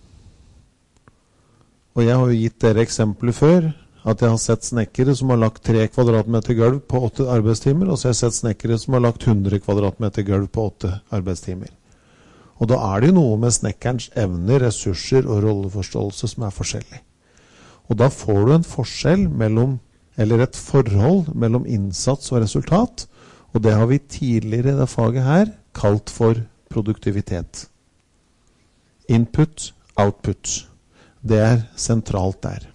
Og jeg har jo gitt dere eksempler før, at jeg har sett snekkere som har lagt 3 kvadratmeter gulv på 8 arbeidstimer, og så har jeg sett snekkere som har lagt 100 kvadratmeter gulv på 8 arbeidstimer. Og da det jo noe med snekkerens evner, ressurser og rolleforståelse som forskjellig. Og da får du en forskjell mellom, eller et forhold mellom innsats og resultat, og det har vi tidligere i det faget her kalt for produktivitet. Input, output. Det sentralt der.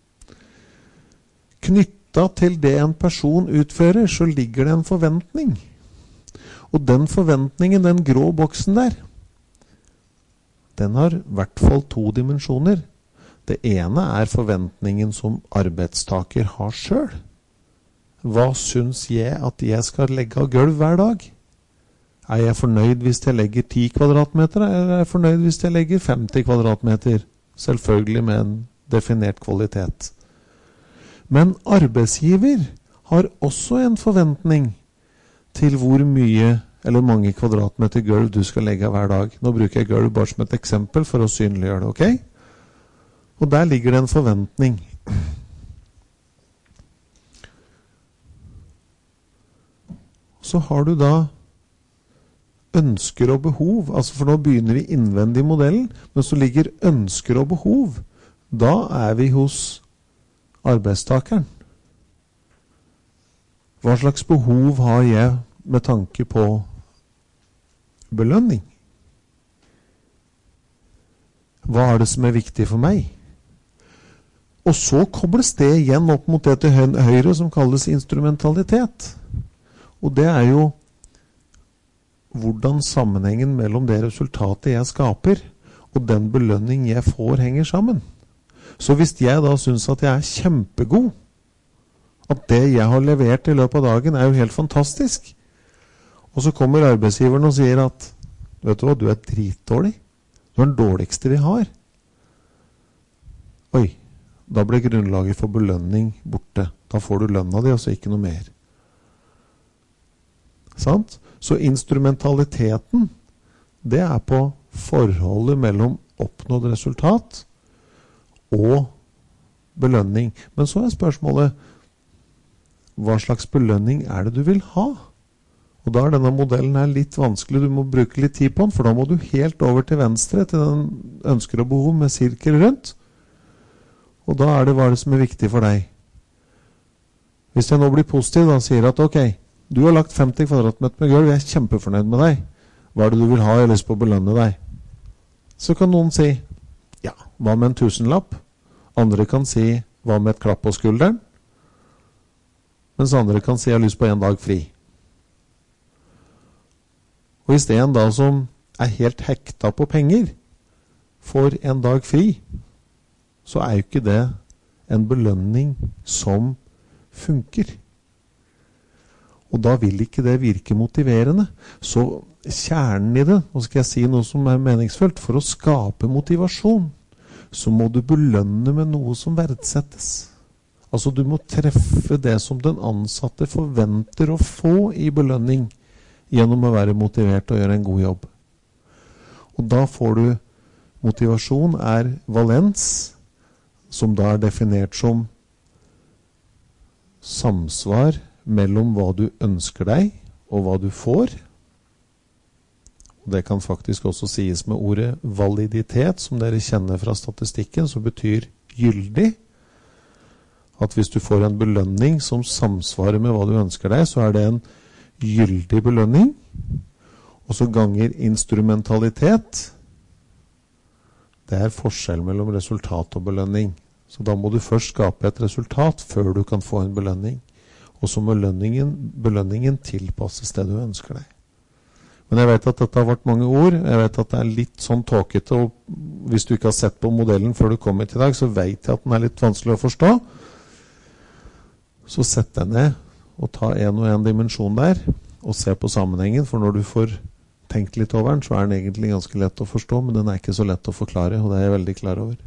Knyttet til det en person utfører, så ligger det en forventning. Og den forventningen, den grå boksen der, den har I hvert fall 2 dimensjoner. Det ene forventningen som arbeidstaker har selv. Hva synes jeg at jeg skal legge av gulv hver dag? Jeg fornøyd hvis jeg legger 10 kvadratmeter, eller jeg fornøyd hvis jeg legger 50 kvadratmeter? Selvfølgelig med en definert kvalitet. Men arbeidsgiver har også en forventning til hvor mye eller mange kvadratmeter gulv du skal legge hver dag. Nå bruker jeg gulv bare som et eksempel for å synliggjøre det, ok? Og der ligger det en forventning. Så har du da ønsker og behov, altså for nå begynner vi innvendig i modellen, men så ligger ønsker og behov. Da vi hos arbeidstakeren. Hva slags behov har jeg med tanke på belønning? Hva det som viktig for meg? Og så kobles det igjen opp mot det til høyre som kalles instrumentalitet. Og det jo hvordan sammenhengen mellom det resultatet jeg skaper og den belønning jeg får henger sammen. Så hvis jeg da synes at jeg kjempegod, at det jeg har levert I løpet av dagen jo helt fantastisk, og så kommer arbeidsgiveren og sier at vet du hva, du dritdårlig. Du den dårligste vi har. Oi, da ble grunnlaget for belønning borte. Da får du lønna di, og så ikke noe mer. Sant? Så instrumentaliteten, det på forholdet mellom oppnådd resultat og belønning. Men så spørsmålet, hva slags belønning det du vil ha? Og da denne modellen litt vanskelig, du må bruke litt tid på den, for da må du helt over til venstre, til den ønsker og behov med sirkel rundt. Og da det hva som viktig for deg. Hvis jeg nå blir positiv, da sier at ok, du har lagt 50 kvadratmeter med gulv, jeg kjempefornøyd med deg. Hva det du vil ha, jeg har lyst på å belønne deg. Så kan noen si, ja, hva med en 1000-lapp? Andre kan si, hva med et klapp på skulderen? Mens andre kan si, jeg har lyst på en dag fri. Og hvis det en da som helt hekta på penger, får en dag fri, så jo ikke det en belønning som funker. Og da vil ikke det virke motiverende. Så kjernen I det, og skal jeg si noe som meningsfullt, for å skape motivasjon, så må du belønne med noe som verdsettes. Altså du må treffe det som den ansatte forventer å få I belønning, gjennom å være motivert og gjøre en god jobb. Og da får du motivasjon valens, som da definert som samsvar mellom hva du ønsker deg og hva du får. Og det kan faktisk også sies med ordet validitet, som dere kjenner fra statistikken, som betyr gyldig. At hvis du får en belønning som samsvarer med hva du ønsker deg, så det en gyldig belønning, og så ganger instrumentalitet. Det forskjell mellom resultat og belønning. Så da må du først skape et resultat før du kan få en belønning. Og så må belønningen tilpasses det du ønsker deg. Men jeg vet at dette har vært mange ord. Jeg vet at det litt sånn tåkete, og hvis du ikke har sett på modellen før du kommer til i dag, så vet jeg at den litt vanskelig å forstå. Så sett deg ned og ta en og en dimensjon der, og se på sammenhengen, for når du får tenkt litt over den, så den egentlig ganske lett å forstå, men den ikke så lett å forklare, og det jeg veldig klar over.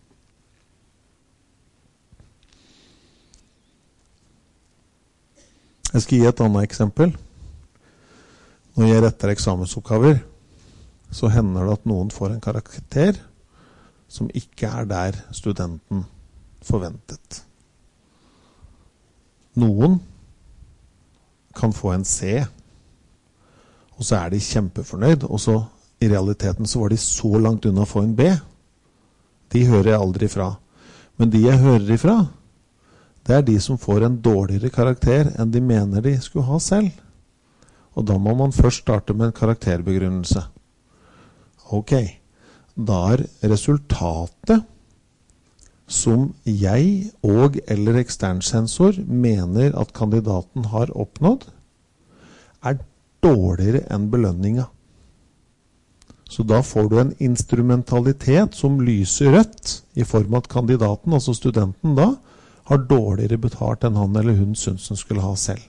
Jeg skal gi et annet eksempel. Når jeg retter eksamensoppgaver, så hender det at noen får en karakter som ikke der studenten forventet. Noen kan få en C, og så de kjempefornøyd, og så i realiteten så var de så langt unna å få en B. De hører jeg aldri fra. Men de jeg hører ifra, det er de som får en dårligere karakter enn de mener de skulle ha selv. Og da må man først starte med en karakterbegrunnelse. Ok, da er resultatet som jeg og eller eksternsensor mener at kandidaten har oppnådd, er dårligere enn belønninga. Så da får du en instrumentalitet som lyser rødt i form av at kandidaten, altså studenten da, har dårligere betalt enn han eller hun synes den skulle ha selv.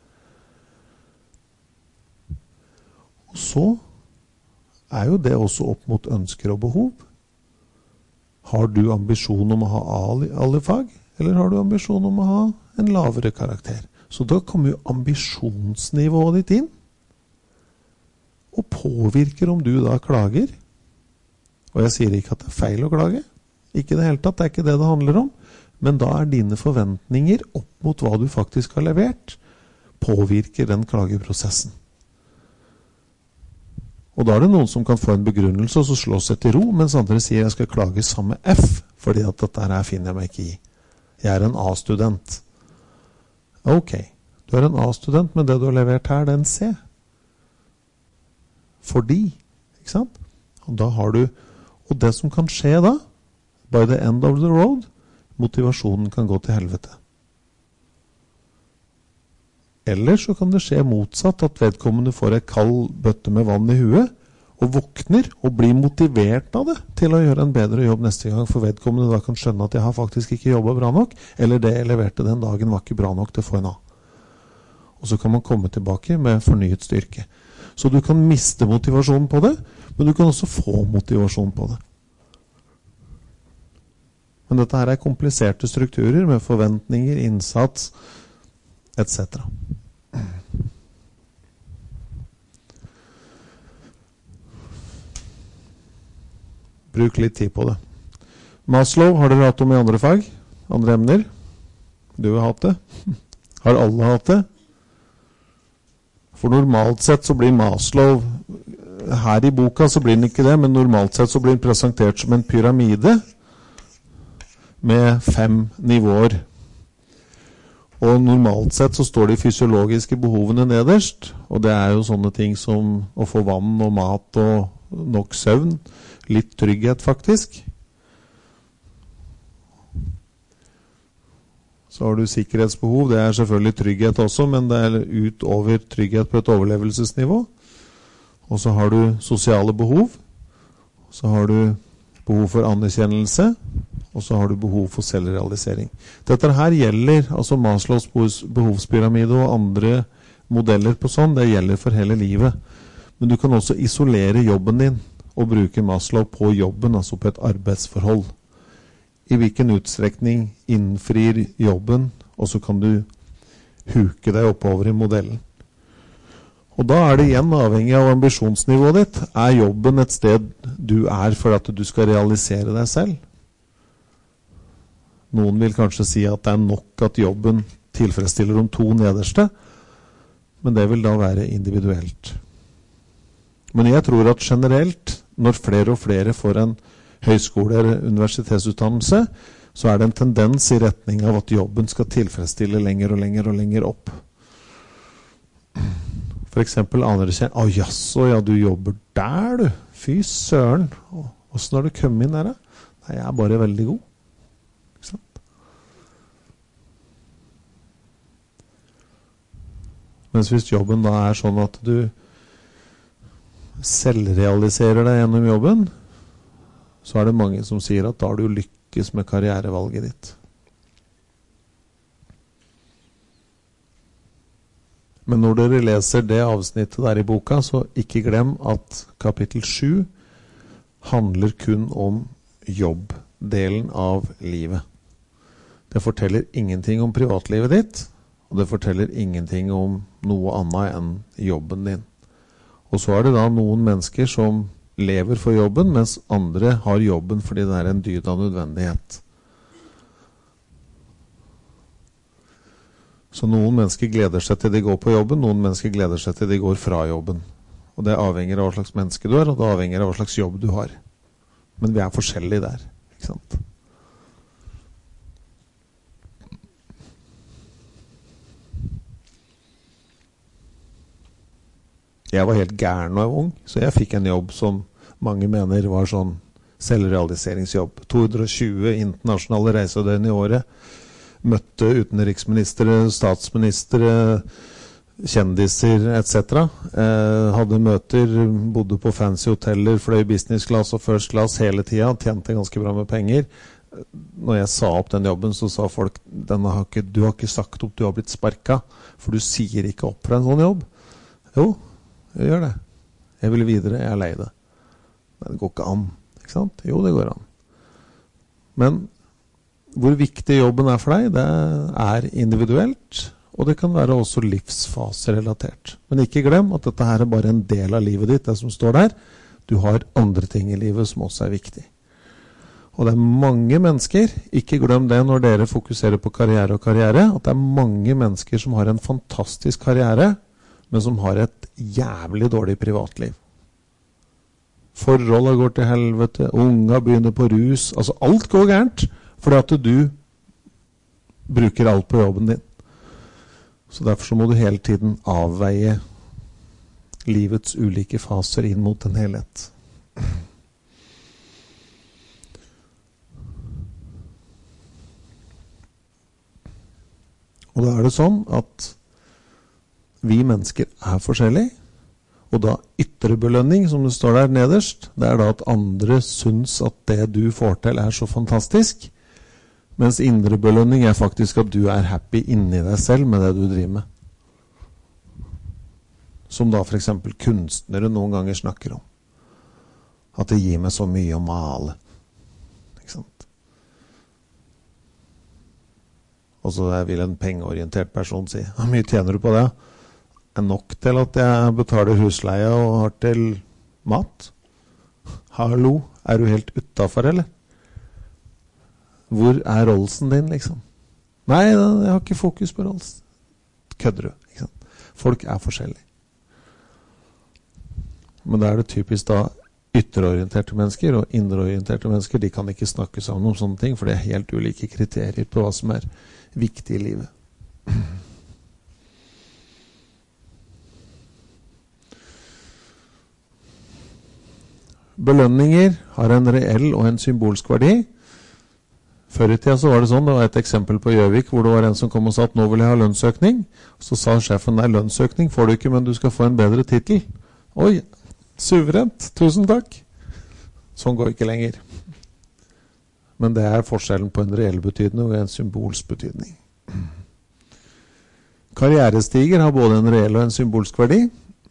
Og så er jo det også opp mot ønsker og behov. Har du ambisjon om å ha A i alle fag, eller har du ambisjon om å ha en lavere karakter? Så da kommer jo ambisjonsnivået ditt inn, og påvirker om du da klager. Og jeg sier ikke at det er feil å klage, ikke det hele tatt, det er ikke det det handler om, men da er dine forventninger opp mot hva du faktisk har levert, påvirker den klageprosessen. Og da er det noen som kan få en begrunnelse og så slå seg til ro, mens andre sier jeg skal klage samme F, fordi at dette her finner jeg meg ikke i. Jeg er en A-student. Ok, du er en A-student, men det du har levert her, det er en C. Fordi, ikke sant? Og da har du, og det som kan skje da, by the end of the road, motivasjonen kan gå til helvete. Eller så kan det skje motsatt, at vedkommende får et kald bøtte med vann i huet, og våkner og blir motivert av det til å gjøre en bedre jobb neste gang, for vedkommende da kan skjønne at jeg har faktisk ikke jobbet bra nok, eller det jeg leverte den dagen var ikke bra nok til å få en A. Og så kan man komme tilbake med fornyet styrke. Så du kan miste motivasjonen på det, men du kan også få motivasjon på det. Men dette her er kompliserte strukturer med forventninger, innsats, etc. Bruk litt tid på det. Maslow har dere hatt om i andre fag, andre emner. Du har hatt det. Har alle hatt det? For normalt sett så blir Maslow, her i boka så blir den ikke det, men normalt sett så blir den presentert som en pyramide med 5 nivåer. Og normalt sett så står de fysiologiske behovene nederst, og det er jo sånne ting som å få vann og mat og nok søvn, litt trygghet faktisk. Så har du sikkerhetsbehov, det er selvfølgelig trygghet også, men det er utover trygghet på et overlevelsesnivå. Og så har du sosiale behov, så har du behov for anerkjennelse, og så har du behov for selvrealisering. Dette her gjelder, altså Maslows behovspyramide og andre modeller på sånn, det gjelder for hele livet. Men du kan også isolere jobben din og bruke Maslow på jobben, altså på et arbeidsforhold. I hvilken utstrekning innfrir jobben, og så kan du huke deg oppover i modellen. Og da er det igjen avhengig av ambisjonsnivået ditt. Er jobben et sted du er for at du skal realisere deg selv? Noen vil kanskje si at det er nok at jobben tilfredsstiller de 2 nederste, men det vil da være individuelt. Men jeg tror at generelt, når flere og flere får en høyskole- eller universitetsutdannelse, så er det en tendens i retning av at jobben skal tilfredsstille lenger og lenger og lenger opp. For eksempel anerkjenner, jaså, ja, du jobber der du, fy søren, hvordan har du kommet inn der da? Nei, jeg er bare veldig god. Ikke sant? Mens hvis jobben da er sånn at du selvrealiserer deg gjennom jobben, så er det mange som sier at da har du lykkes med karrierevalget ditt. Men når dere leser det avsnittet der i boka, så ikke glem at kapittel 7 handler kun om jobbdelen av livet. Det forteller ingenting om privatlivet ditt, og det forteller ingenting om noe annet enn jobben din. Og så er det da noen mennesker som lever for jobben, mens andre har jobben fordi det er en dyd av nødvendighet. Så noen mennesker gleder seg til de går på jobben, noen mennesker gleder seg til de går fra jobben. Og det avhenger av hva slags menneske du er, og det avhenger av hva slags jobb du har. Men vi er forskjellige der, ikke sant? Jeg var helt gæren da jeg var ung, så jeg fikk en jobb som mange mener var sånn selvrealiseringsjobb. 220 internasjonale reisedøgn i året. Møtte utenriksministre, statsministre, kjendiser, etc. Hadde møter, bodde på fancy hoteller, fløy business class og first class hele tiden, tjente ganske bra med penger. Når jeg sa opp den jobben, så sa folk, du har ikke sagt opp, du har blitt sparket, for du sier ikke opp fra en sånn jobb. Jo, jeg gjør det. Jeg vil videre, jeg er lei det. Men det går ikke an, ikke sant? Jo, det går an. Men hvor viktig jobben er for deg, det er individuelt, og det kan være også livsfaserelatert. Men ikke glem at dette her er bare en del av livet ditt, det som står der. Du har andre ting i livet som også er viktig. Og det er mange mennesker, ikke glem det når dere fokuserer på karriere og karriere, at det er mange mennesker som har en fantastisk karriere, men som har et jævlig dårlig privatliv. Forholdet går til helvete, unga begynner på rus, altså alt går gærent, fordi at du bruker alt på jobben din. Så derfor så må du hele tiden avveie livets ulike faser inn mot en helhet. Og da er det sånn at vi mennesker er forskjellige, og da ytre belønning, som det står der nederst, det er da at andre syns at det du får til er så fantastisk, mens indre belønning er faktisk at du er happy inni deg selv med det du driver med. Som da for eksempel kunstnere noen ganger snakker om. At det gir meg så mye å male. Ikke sant? Og så vil en pengeorientert person si, hvor mye tjener du på det? Er nok til at jeg betaler husleie og har til mat? Hallo, er du helt utenfor, eller? Hvor er Rollsen din, liksom? Nei, jeg har ikke fokus på Rolls. Kødder du, ikke sant? Folk er forskjellige. Men da er det typisk da ytterorienterte mennesker og indreorienterte mennesker, de kan ikke snakke sammen om sånne ting, for det er helt ulike kriterier på hva som er viktig i livet. Belønninger har en reell og en symbolsk verdi. Før i tida så var det sånn, det var et eksempel på Gjøvik, hvor det var en som kom og sa at nå vil jeg ha lønnsøkning. Så sa sjefen, nei, lønnsøkning får du ikke, men du skal få en bedre titel. Oi, suverent, tusen takk. Sånn går ikke lenger. Men det er forskjellen på en reell betydning og en symbolsk betydning. Karrierestiger har både en reell og en symbolsk verdi.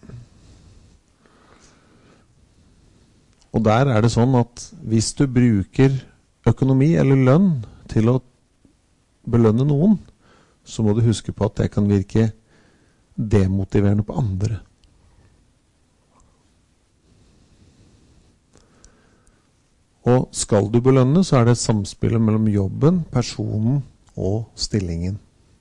Og der er det sånn at hvis du bruker økonomi eller lønn til å belønne noen, så må du huske på at det kan virke demotiverende på andre. Og skal du belønne, så er det samspillet mellom jobben, personen og stillingen.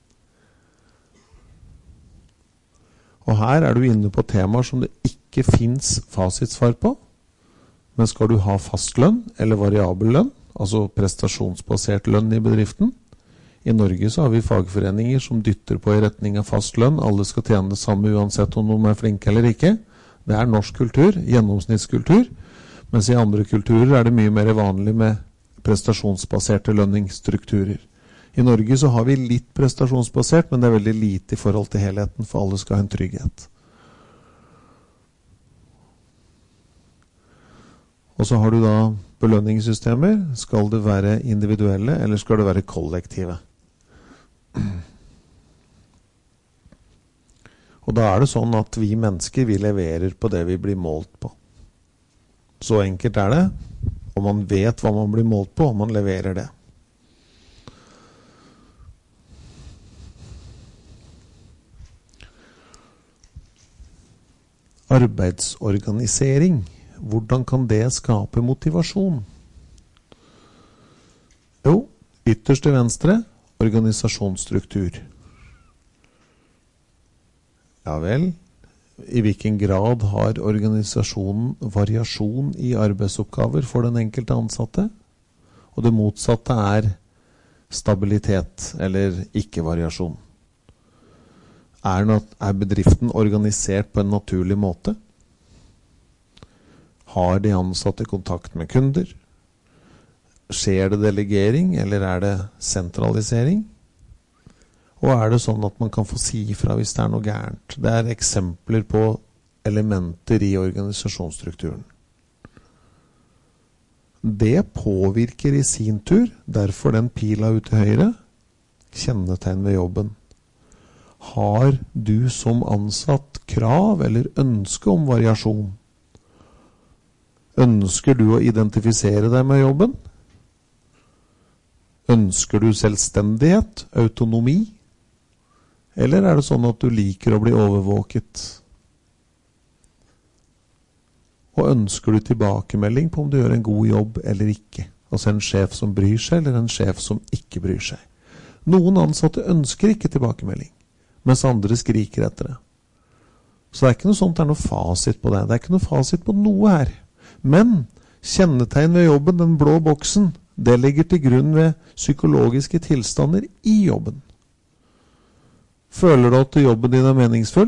Og her er du inne på temaer som det ikke finnes fasitsvar på. Men skal du ha fast lønn eller variabel lønn, altså prestasjonsbasert lønn i bedriften? I Norge så har vi fagforeninger som dytter på i retning av fast lønn. Alle skal tjene det samme uansett om de er flinke eller ikke. Det er norsk kultur, gjennomsnittskultur. Mens i andre kulturer er det mye mer vanlig med prestasjonsbaserte lønningsstrukturer. I Norge så har vi litt prestasjonsbasert, men det er veldig lite i forhold til helheten, for alle skal ha en trygghet. Og så har du da belønningssystemer. Skal det være individuelle, eller skal det være kollektive? Og da er det sånn at vi mennesker, vi leverer på det vi blir målt på. Så enkelt er det, og man vet hva man blir målt på, og man leverer det. Arbeidsorganisering. Hvordan kan det skape motivasjon? Jo, ytterst til venstre, organisasjonsstruktur. Ja vel, i hvilken grad har organisasjonen variasjon i arbeidsoppgaver for den enkelte ansatte, og det motsatte stabilitet eller ikke-variasjon. Er bedriften organisert på en naturlig måte? Har de ansatte kontakt med kunder? Skjer det delegering, eller det sentralisering? Og det sånn at man kan få si ifra hvis det noe gærent? Det eksempler på elementer i organisasjonsstrukturen. Det påvirker i sin tur, derfor den pila ut til høyre, kjennetegn ved jobben. Har du som ansatt krav eller ønske om variasjon? Ønsker du å identifisere deg med jobben? Ønsker du selvstendighet, autonomi? Eller det sånn at du liker å bli overvåket? Og ønsker du tilbakemelding på om du gjør en god jobb eller ikke? Altså en sjef som bryr seg, eller en sjef som ikke bryr seg. Noen ansatte ønsker ikke tilbakemelding, mens andre skriker etter det. Så det ikke noe sånt, det noe fasit på det. Det ikke noe fasit på noe her. Men kjennetegn ved jobben, den blå boksen, det ligger til grunn ved psykologiske tilstander i jobben. Føler du at jobben din meningsfull?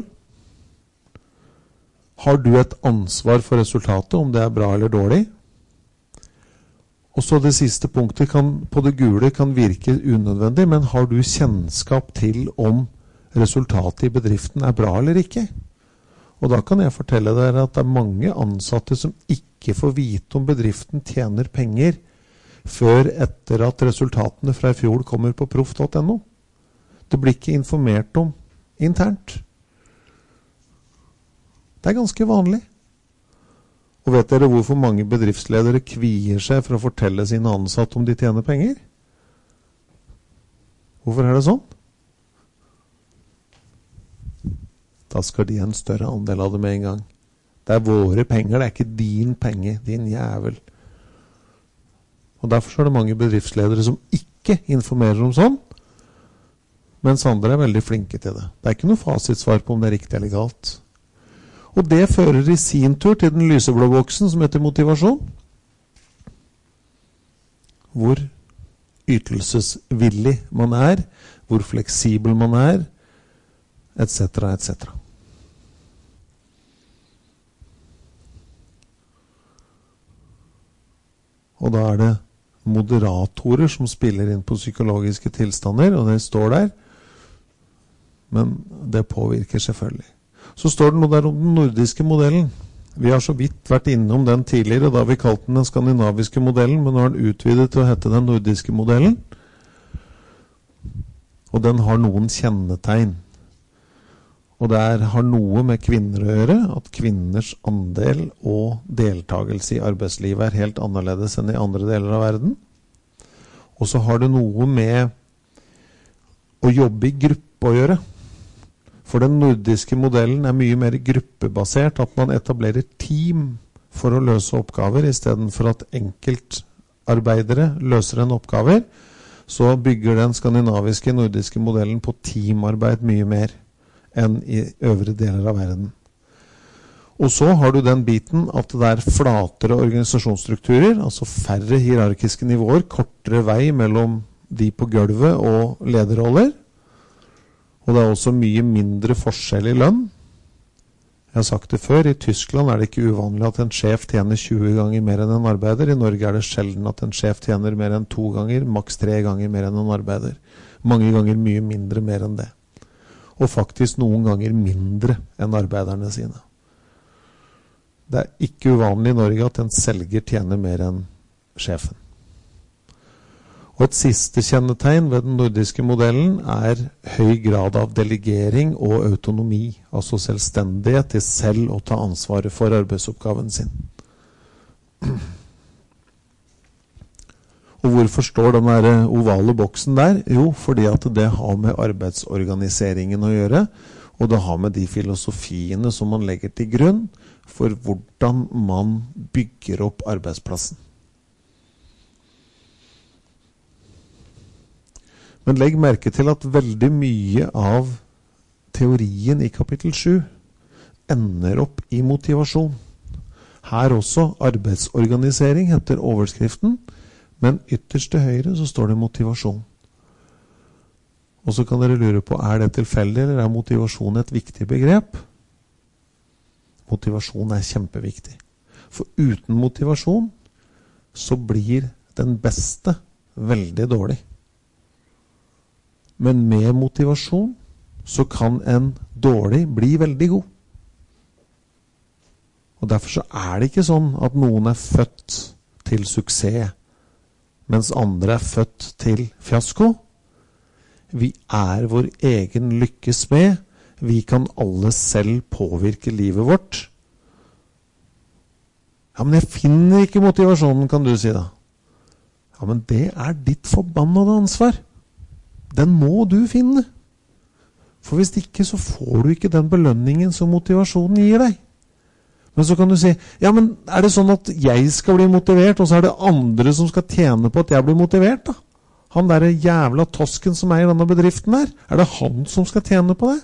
Har du et ansvar for resultatet, om det bra eller dårlig? Og så det siste punktet på det gule kan virke unødvendig, men har du kjennskap til om resultatet i bedriften bra eller ikke? Og da kan jeg fortelle dere at det mange ansatte som ikke får vite om bedriften tjener penger før etter at resultatene fra i fjor kommer på proff.no. Det blir ikke informert om internt. Det ganske vanlig. Og vet dere hvorfor mange bedriftsledere kvier seg for å fortelle sine ansatte om de tjener penger? Hvorfor det sånn? Da skal de ha en større andel av det med en gang. Det våre penger, det ikke din penge, din jævel. Og derfor det mange bedriftsledere som ikke informerer om sånn, mens andre veldig flinke til det. Det ikke noe fasitsvar på om det riktig eller galt. Og det fører i sin tur til den lyseblå boksen som heter motivasjon. Hvor ytelsesvillig man hvor fleksibel man etc., etc. Og da det moderatorer som spiller inn på psykologiske tilstander, og det står der, men det påvirker selvfølgelig. Så står det noe der om den nordiske modellen. Vi har så vidt vært innom den tidligere, da vi kalte den skandinaviske modellen, men nå den utvidet til å hete den nordiske modellen. Og den har noen kjennetegn. Og det har noe med kvinner å gjøre, at kvinners andel og deltagelse i arbeidslivet helt annerledes enn i andre deler av verden. Og så har det noe med å jobbe i gruppe å gjøre. For den nordiske modellen mye mer gruppebasert, at man etablerer team for å løse oppgaver, i stedet for at enkeltarbeidere løser en oppgave, så bygger den skandinaviske nordiske modellen på teamarbeid mye mer enn i øvre deler av verden. Og så har du den biten at det flatere organisasjonsstrukturer, altså færre hierarkiske nivåer, kortere vei mellom de på gulvet og lederroller. Og det også mye mindre forskjell i lønn. Jeg har sagt det før, i Tyskland det ikke uvanlig at en sjef tjener 20 ganger mer enn en arbeider. I Norge det sjelden at en sjef tjener mer enn 2 ganger, maks 3 ganger mer enn en arbeider. Mange ganger mye mindre mer enn det. Og faktisk noen ganger mindre enn arbeiderne sine. Det ikke uvanlig i Norge at en selger tjener mer enn sjefen. Og et siste kjennetegn ved den nordiske modellen høy grad av delegering og autonomi, altså selvstendighet til selv å ta ansvaret for arbeidsoppgaven sin. Og hvorfor står den der ovale boksen der? Jo, fordi at det har med arbeidsorganiseringen å gjøre, og det har med de filosofiene som man legger til grunn for hvordan man bygger opp arbeidsplassen. Men legg merke til at veldig mye av teorien i kapittel 7 ender opp i motivasjon. Her også arbeidsorganisering heter overskriften, men ytterst til høyre så står det motivasjon. Og så kan dere lure på, det tilfeldig, eller motivasjon et viktig begrep? Motivasjon kjempeviktig. For uten motivasjon så blir den beste veldig dårlig. Men med motivasjon så kan en dårlig bli veldig god. Og derfor så det ikke sånn at noen født til suksess, mens andre født til fiasko. Vi vår egen lykkes med. Vi kan alle selv påvirke livet vårt. Ja, men jeg finner ikke motivasjonen, kan du si da. Ja, men det ditt forbannede ansvar. Den må du finne. For hvis ikke så får du ikke den belønningen som motivasjonen gir deg. Men så kan du si, ja, men det sånn at jeg skal bli motivert, og så det andre som skal tjene på at jeg blir motivert da? Han der jævla tosken som i denne bedriften her, det han som skal tjene på det?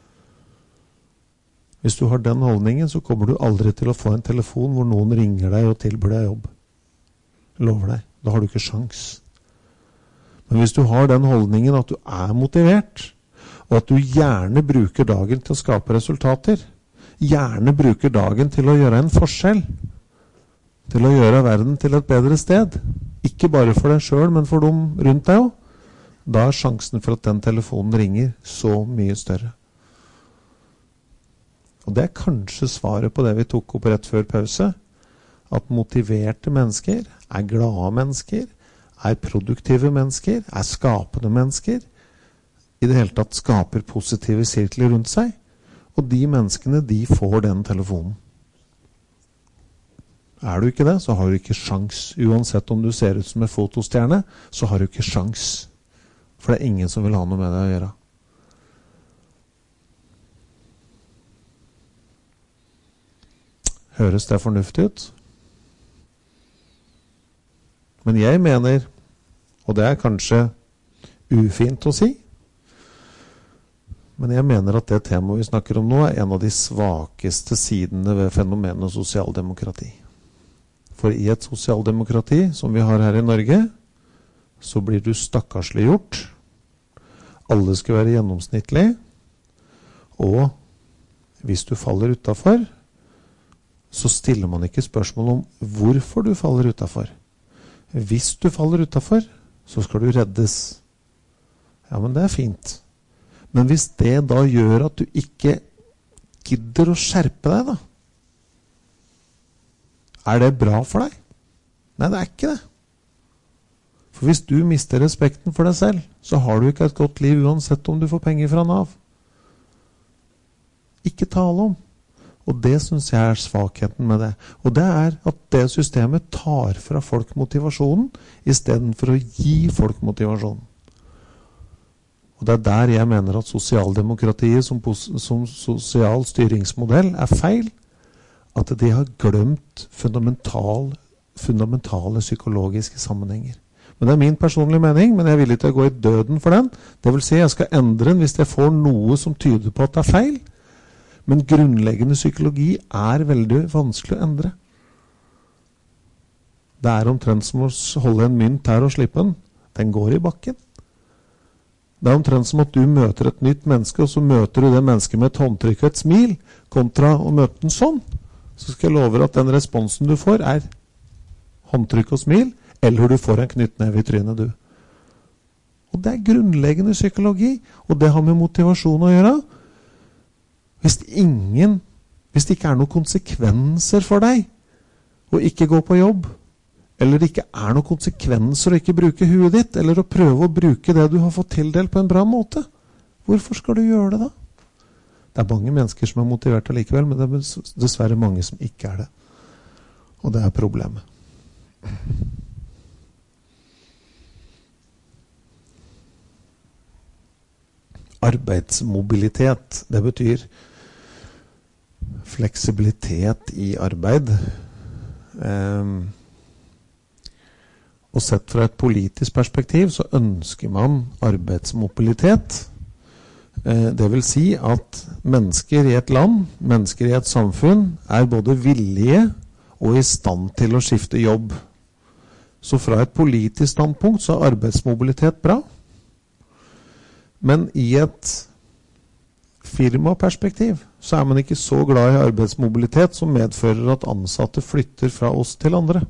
Hvis du har den holdningen, så kommer du aldri til å få en telefon hvor noen ringer deg og tilbyr deg jobb. Lover deg, da har du ikke sjans. Men hvis du har den holdningen at du motivert, og at du gjerne bruker dagen til å skape resultater, gjerne bruker dagen til å gjøre en forskjell, til å gjøre verden til et bedre sted, ikke bare for deg selv, men for dem rundt deg også, da sjansen for at den telefonen ringer så mye større. Og det kanskje svaret på det vi tok opp rett før pause, at motiverte mennesker glade mennesker, produktive mennesker, skapende mennesker, i det hele tatt skaper positive sirkler rundt seg, og de menneskene, de får den telefonen. Du ikke det, så har du ikke sjans. Uansett om du ser ut som en fotostjerne, så har du ikke sjans. For det ingen som vil ha noe med det å gjøre. Høres det fornuftig ut? Men jeg mener, og det kanskje ufint å si, men jeg mener at det temaet vi snakker om nå en av de svakeste sidene ved fenomenet sosialdemokrati. For i et sosialdemokrati, som vi har her i Norge, så blir du stakkarslig gjort. Alle skal være gjennomsnittlig. Og hvis du faller utenfor, så stiller man ikke spørsmål om hvorfor du faller utenfor. Hvis du faller utenfor, så skal du reddes. Ja, men det fint. Men hvis det da gjør at du ikke gidder å skjerpe deg da, det bra for deg? Nei, det ikke det. For hvis du mister respekten for deg selv, så har du ikke et godt liv uansett om du får penger fra Nav. Ikke tale om. Og det synes jeg svakheten med det. Og det at det systemet tar fra folk motivasjonen, i stedet for å gi folk motivasjonen. Og det der jeg mener at sosialdemokratiet som sosial styringsmodell feil, at de har glemt fundamentale psykologiske sammenhenger. Men det min personlige mening, men jeg er villig til å gå i døden for den. Det vil si, jeg skal endre den hvis jeg får noe som tyder på at det feil. Men grunnleggende psykologi veldig vanskelig å endre. Det omtrent som å holde en mynt her og slippe den. Den går i bakken. Det omtrent som at du møter et nytt menneske, og så møter du det mennesket med et håndtrykk og et smil, kontra å møte den sånn. Så skal jeg love at den responsen du får håndtrykk og smil, eller du får en knyttneve i trynet, du. Og det grunnleggende psykologi, og det har med motivasjon å gjøre. Hvis det ikke noen konsekvenser for deg å ikke gå på jobb, eller det ikke noen konsekvenser å ikke bruke huet ditt, eller å prøve å bruke det du har fått tildelt på en bra måte, hvorfor skal du gjøre det da? Det mange mennesker som motivert allikevel, men det dessverre mange som ikke det. Og det problemet. Arbeidsmobilitet, det betyr fleksibilitet i arbeid. Og sett fra et politisk perspektiv så ønsker man arbeidsmobilitet. Det vil si at mennesker i et land, mennesker i et samfunn, både villige og i stand til å skifte jobb. Så fra et politisk standpunkt så arbeidsmobilitet bra. Men i et firmaperspektiv så man ikke så glad i arbeidsmobilitet som medfører at ansatte flytter fra oss til andre.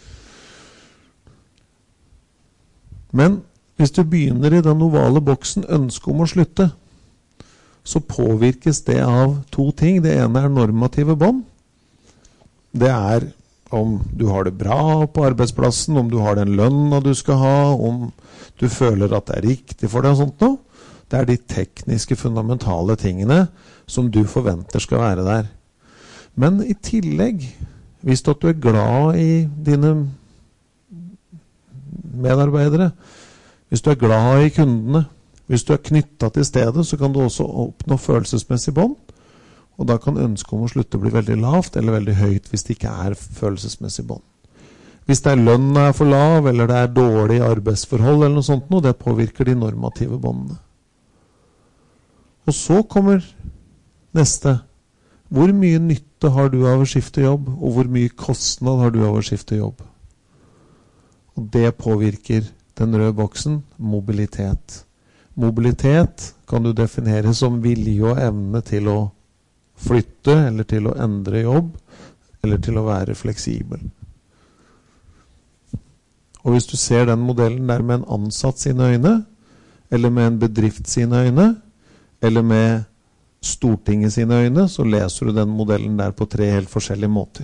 Men hvis du begynner i den ovale boksen ønske om å slutte, så påvirkes det av to ting. Det ene normative bånd. Det om du har det bra på arbeidsplassen, om du har den lønna du skal ha, om du føler at det riktig for deg og sånt noe. Det de tekniske, fundamentale tingene som du forventer skal være der. Men i tillegg, hvis du glad i dine medarbeidere, hvis du glad i kundene, hvis du knyttet til stedet, så kan du også oppnå følelsesmessig bånd. Og da kan ønsket om å slutte bli veldig lavt eller veldig høyt hvis det ikke følelsesmessig bånd. Hvis lønn for lav, eller det dårlig arbeidsforhold eller noe sånt, det påvirker de normative båndene. Og så kommer neste. Hvor mye nytte har du av å skifte jobb, og hvor mye kostnad har du av å skifte jobb? Og det påvirker den røde boksen, mobilitet. Mobilitet kan du definere som vilje og evne til å flytte, eller til å endre jobb, eller til å være fleksibel. Og hvis du ser den modellen der med en ansatt sine øyne, eller med en bedrift sine øyne, eller med Stortinget sine øyne, så leser du den modellen der på 3 helt forskjellige måter.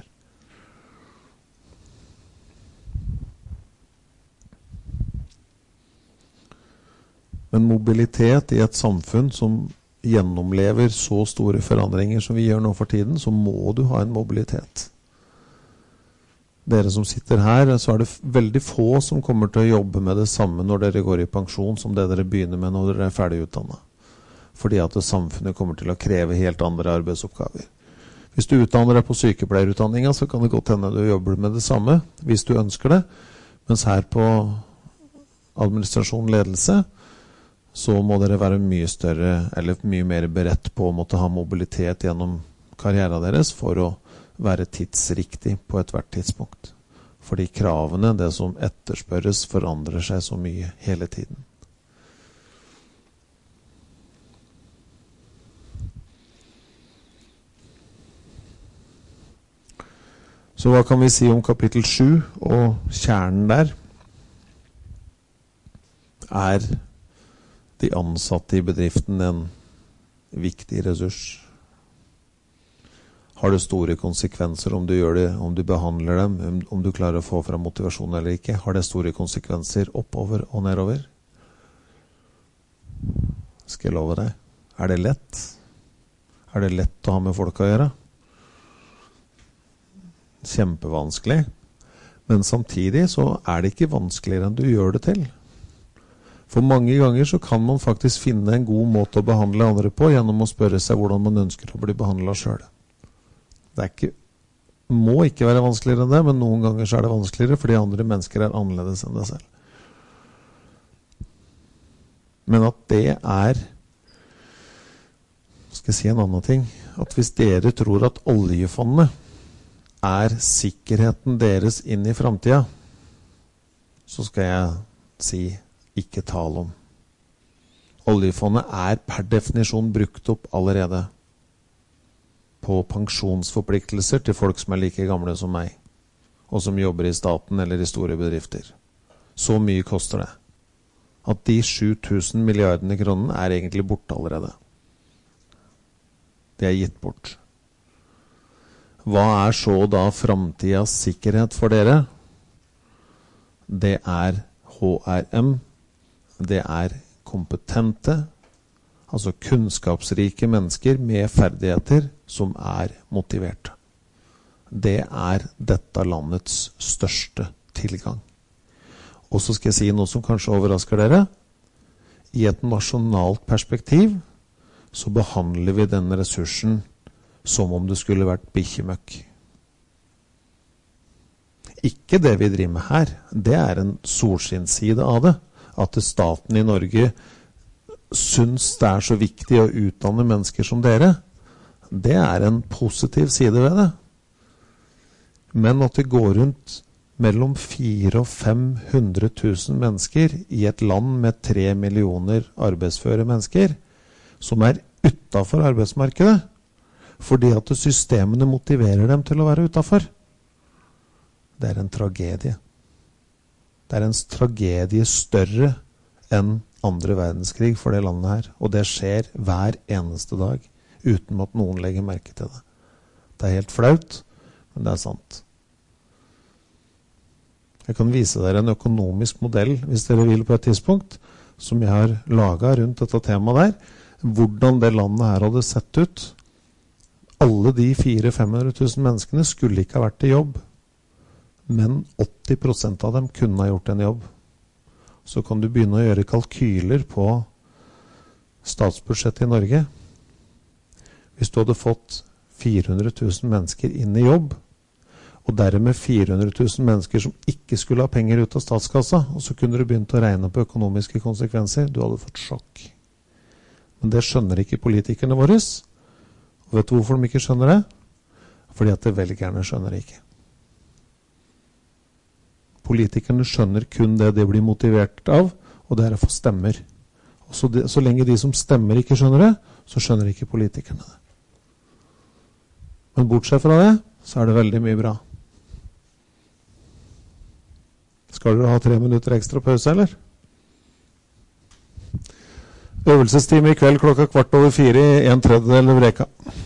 Men mobilitet i et samfunn som gjennomlever så store forandringer som vi gjør nå for tiden, så må du ha en mobilitet. Dere som sitter her, så det veldig få som kommer til å jobbe med det samme når dere går i pensjon som det dere begynner med når dere ferdig utdannet. Fordi at samfunnet kommer til å kreve helt andre arbeidsoppgaver. Hvis du utdanner deg på sykepleierutdanningen, så kan det godt hende du jobber med det samme, hvis du ønsker det. Mens her på administrasjon ledelse, så må dere være mye større, eller mye mer beredt på å måtte ha mobilitet gjennom karrieren deres for å være tidsriktig på et hvert tidspunkt. Fordi kravene, det som etterspørres, forandrer seg så mye hele tiden. Så hva kan vi si om kapittel 7 og kjernen der? De ansatte i bedriften en viktig ressurs? Har det store konsekvenser om du gjør det, om du behandler dem, om du klarer å få fram motivasjon eller ikke? Har det store konsekvenser oppover og nedover? Skal jeg love deg? Det lett? Det lett å ha med folk å gjøre? Kjempevanskelig, men samtidig så det ikke vanskeligere enn du gjør det til. For mange ganger så kan man faktisk finne en god måte å behandle andre på gjennom å spørre seg hvordan man ønsker å bli behandlet selv. Det må ikke være vanskeligere enn det, men noen ganger så det vanskeligere fordi andre mennesker annerledes enn deg selv. Men at det skal jeg si en annen ting, at hvis dere tror at oljefondet sikkerheten deres inn i fremtiden, så skal jeg si ikke tale om. Oljefondet per definisjon brukt opp allerede på pensjonsforpliktelser til folk som like gamle som meg, og som jobber i staten eller i store bedrifter. Så mye koster det. At de 7000 milliardene kroner egentlig borte allerede. Det gitt bort. Hva så da fremtidens sikkerhet for dere? Det HRM, det kompetente, altså kunnskapsrike mennesker med ferdigheter som motiverte. Det dette landets største tilgang. Og så skal jeg si noe som kanskje overrasker dere. I et nasjonalt perspektiv så behandler vi denne ressursen som om det skulle vært bikkjemøkk. Ikke det vi driver med her. Det en solskinnside av det. At staten i Norge syns det så viktig å utdanne mennesker som dere, det en positiv side ved det. Men at det går rundt mellom 400 og 500 000 mennesker i et land med 3 millioner arbeidsføre mennesker, som utenfor arbeidsmarkedet, fordi at systemene motiverer dem til å være utenfor. Det en tragedie. Det en tragedie større enn andre verdenskrig for det landet her. Og det skjer hver eneste dag, uten at noen legger merke til det. Det helt flaut, men det sant. Jeg kan vise dere en økonomisk modell, hvis dere vil på et tidspunkt, som jeg har laget rundt dette temaet der, hvordan det landet her hadde sett ut. Alle de 400 000-500 000 menneskene skulle ikke ha vært i jobb, men 80% av dem kunne ha gjort en jobb. Så kan du begynne å gjøre kalkyler på statsbudsjettet i Norge. Hvis du hadde fått 400 000 mennesker inn i jobb, og dermed 400 000 mennesker som ikke skulle ha penger ut av statskassa, og så kunne du begynt å regne på økonomiske konsekvenser, du hadde fått sjokk. Men det skjønner ikke politikerne våre. Og vet du hvorfor de ikke skjønner det? Fordi at velgerne skjønner det ikke. Politikerne skjønner kun det de blir motivert av, og det å få stemmer. Og så lenge de som stemmer ikke skjønner det, så skjønner ikke politikerne det. Men bortsett fra det, så det veldig mye bra. Skal dere ha 3 minutter ekstra pause, eller? Øvelsestime i kveld klokka 3:15 i 1/3 av Reka.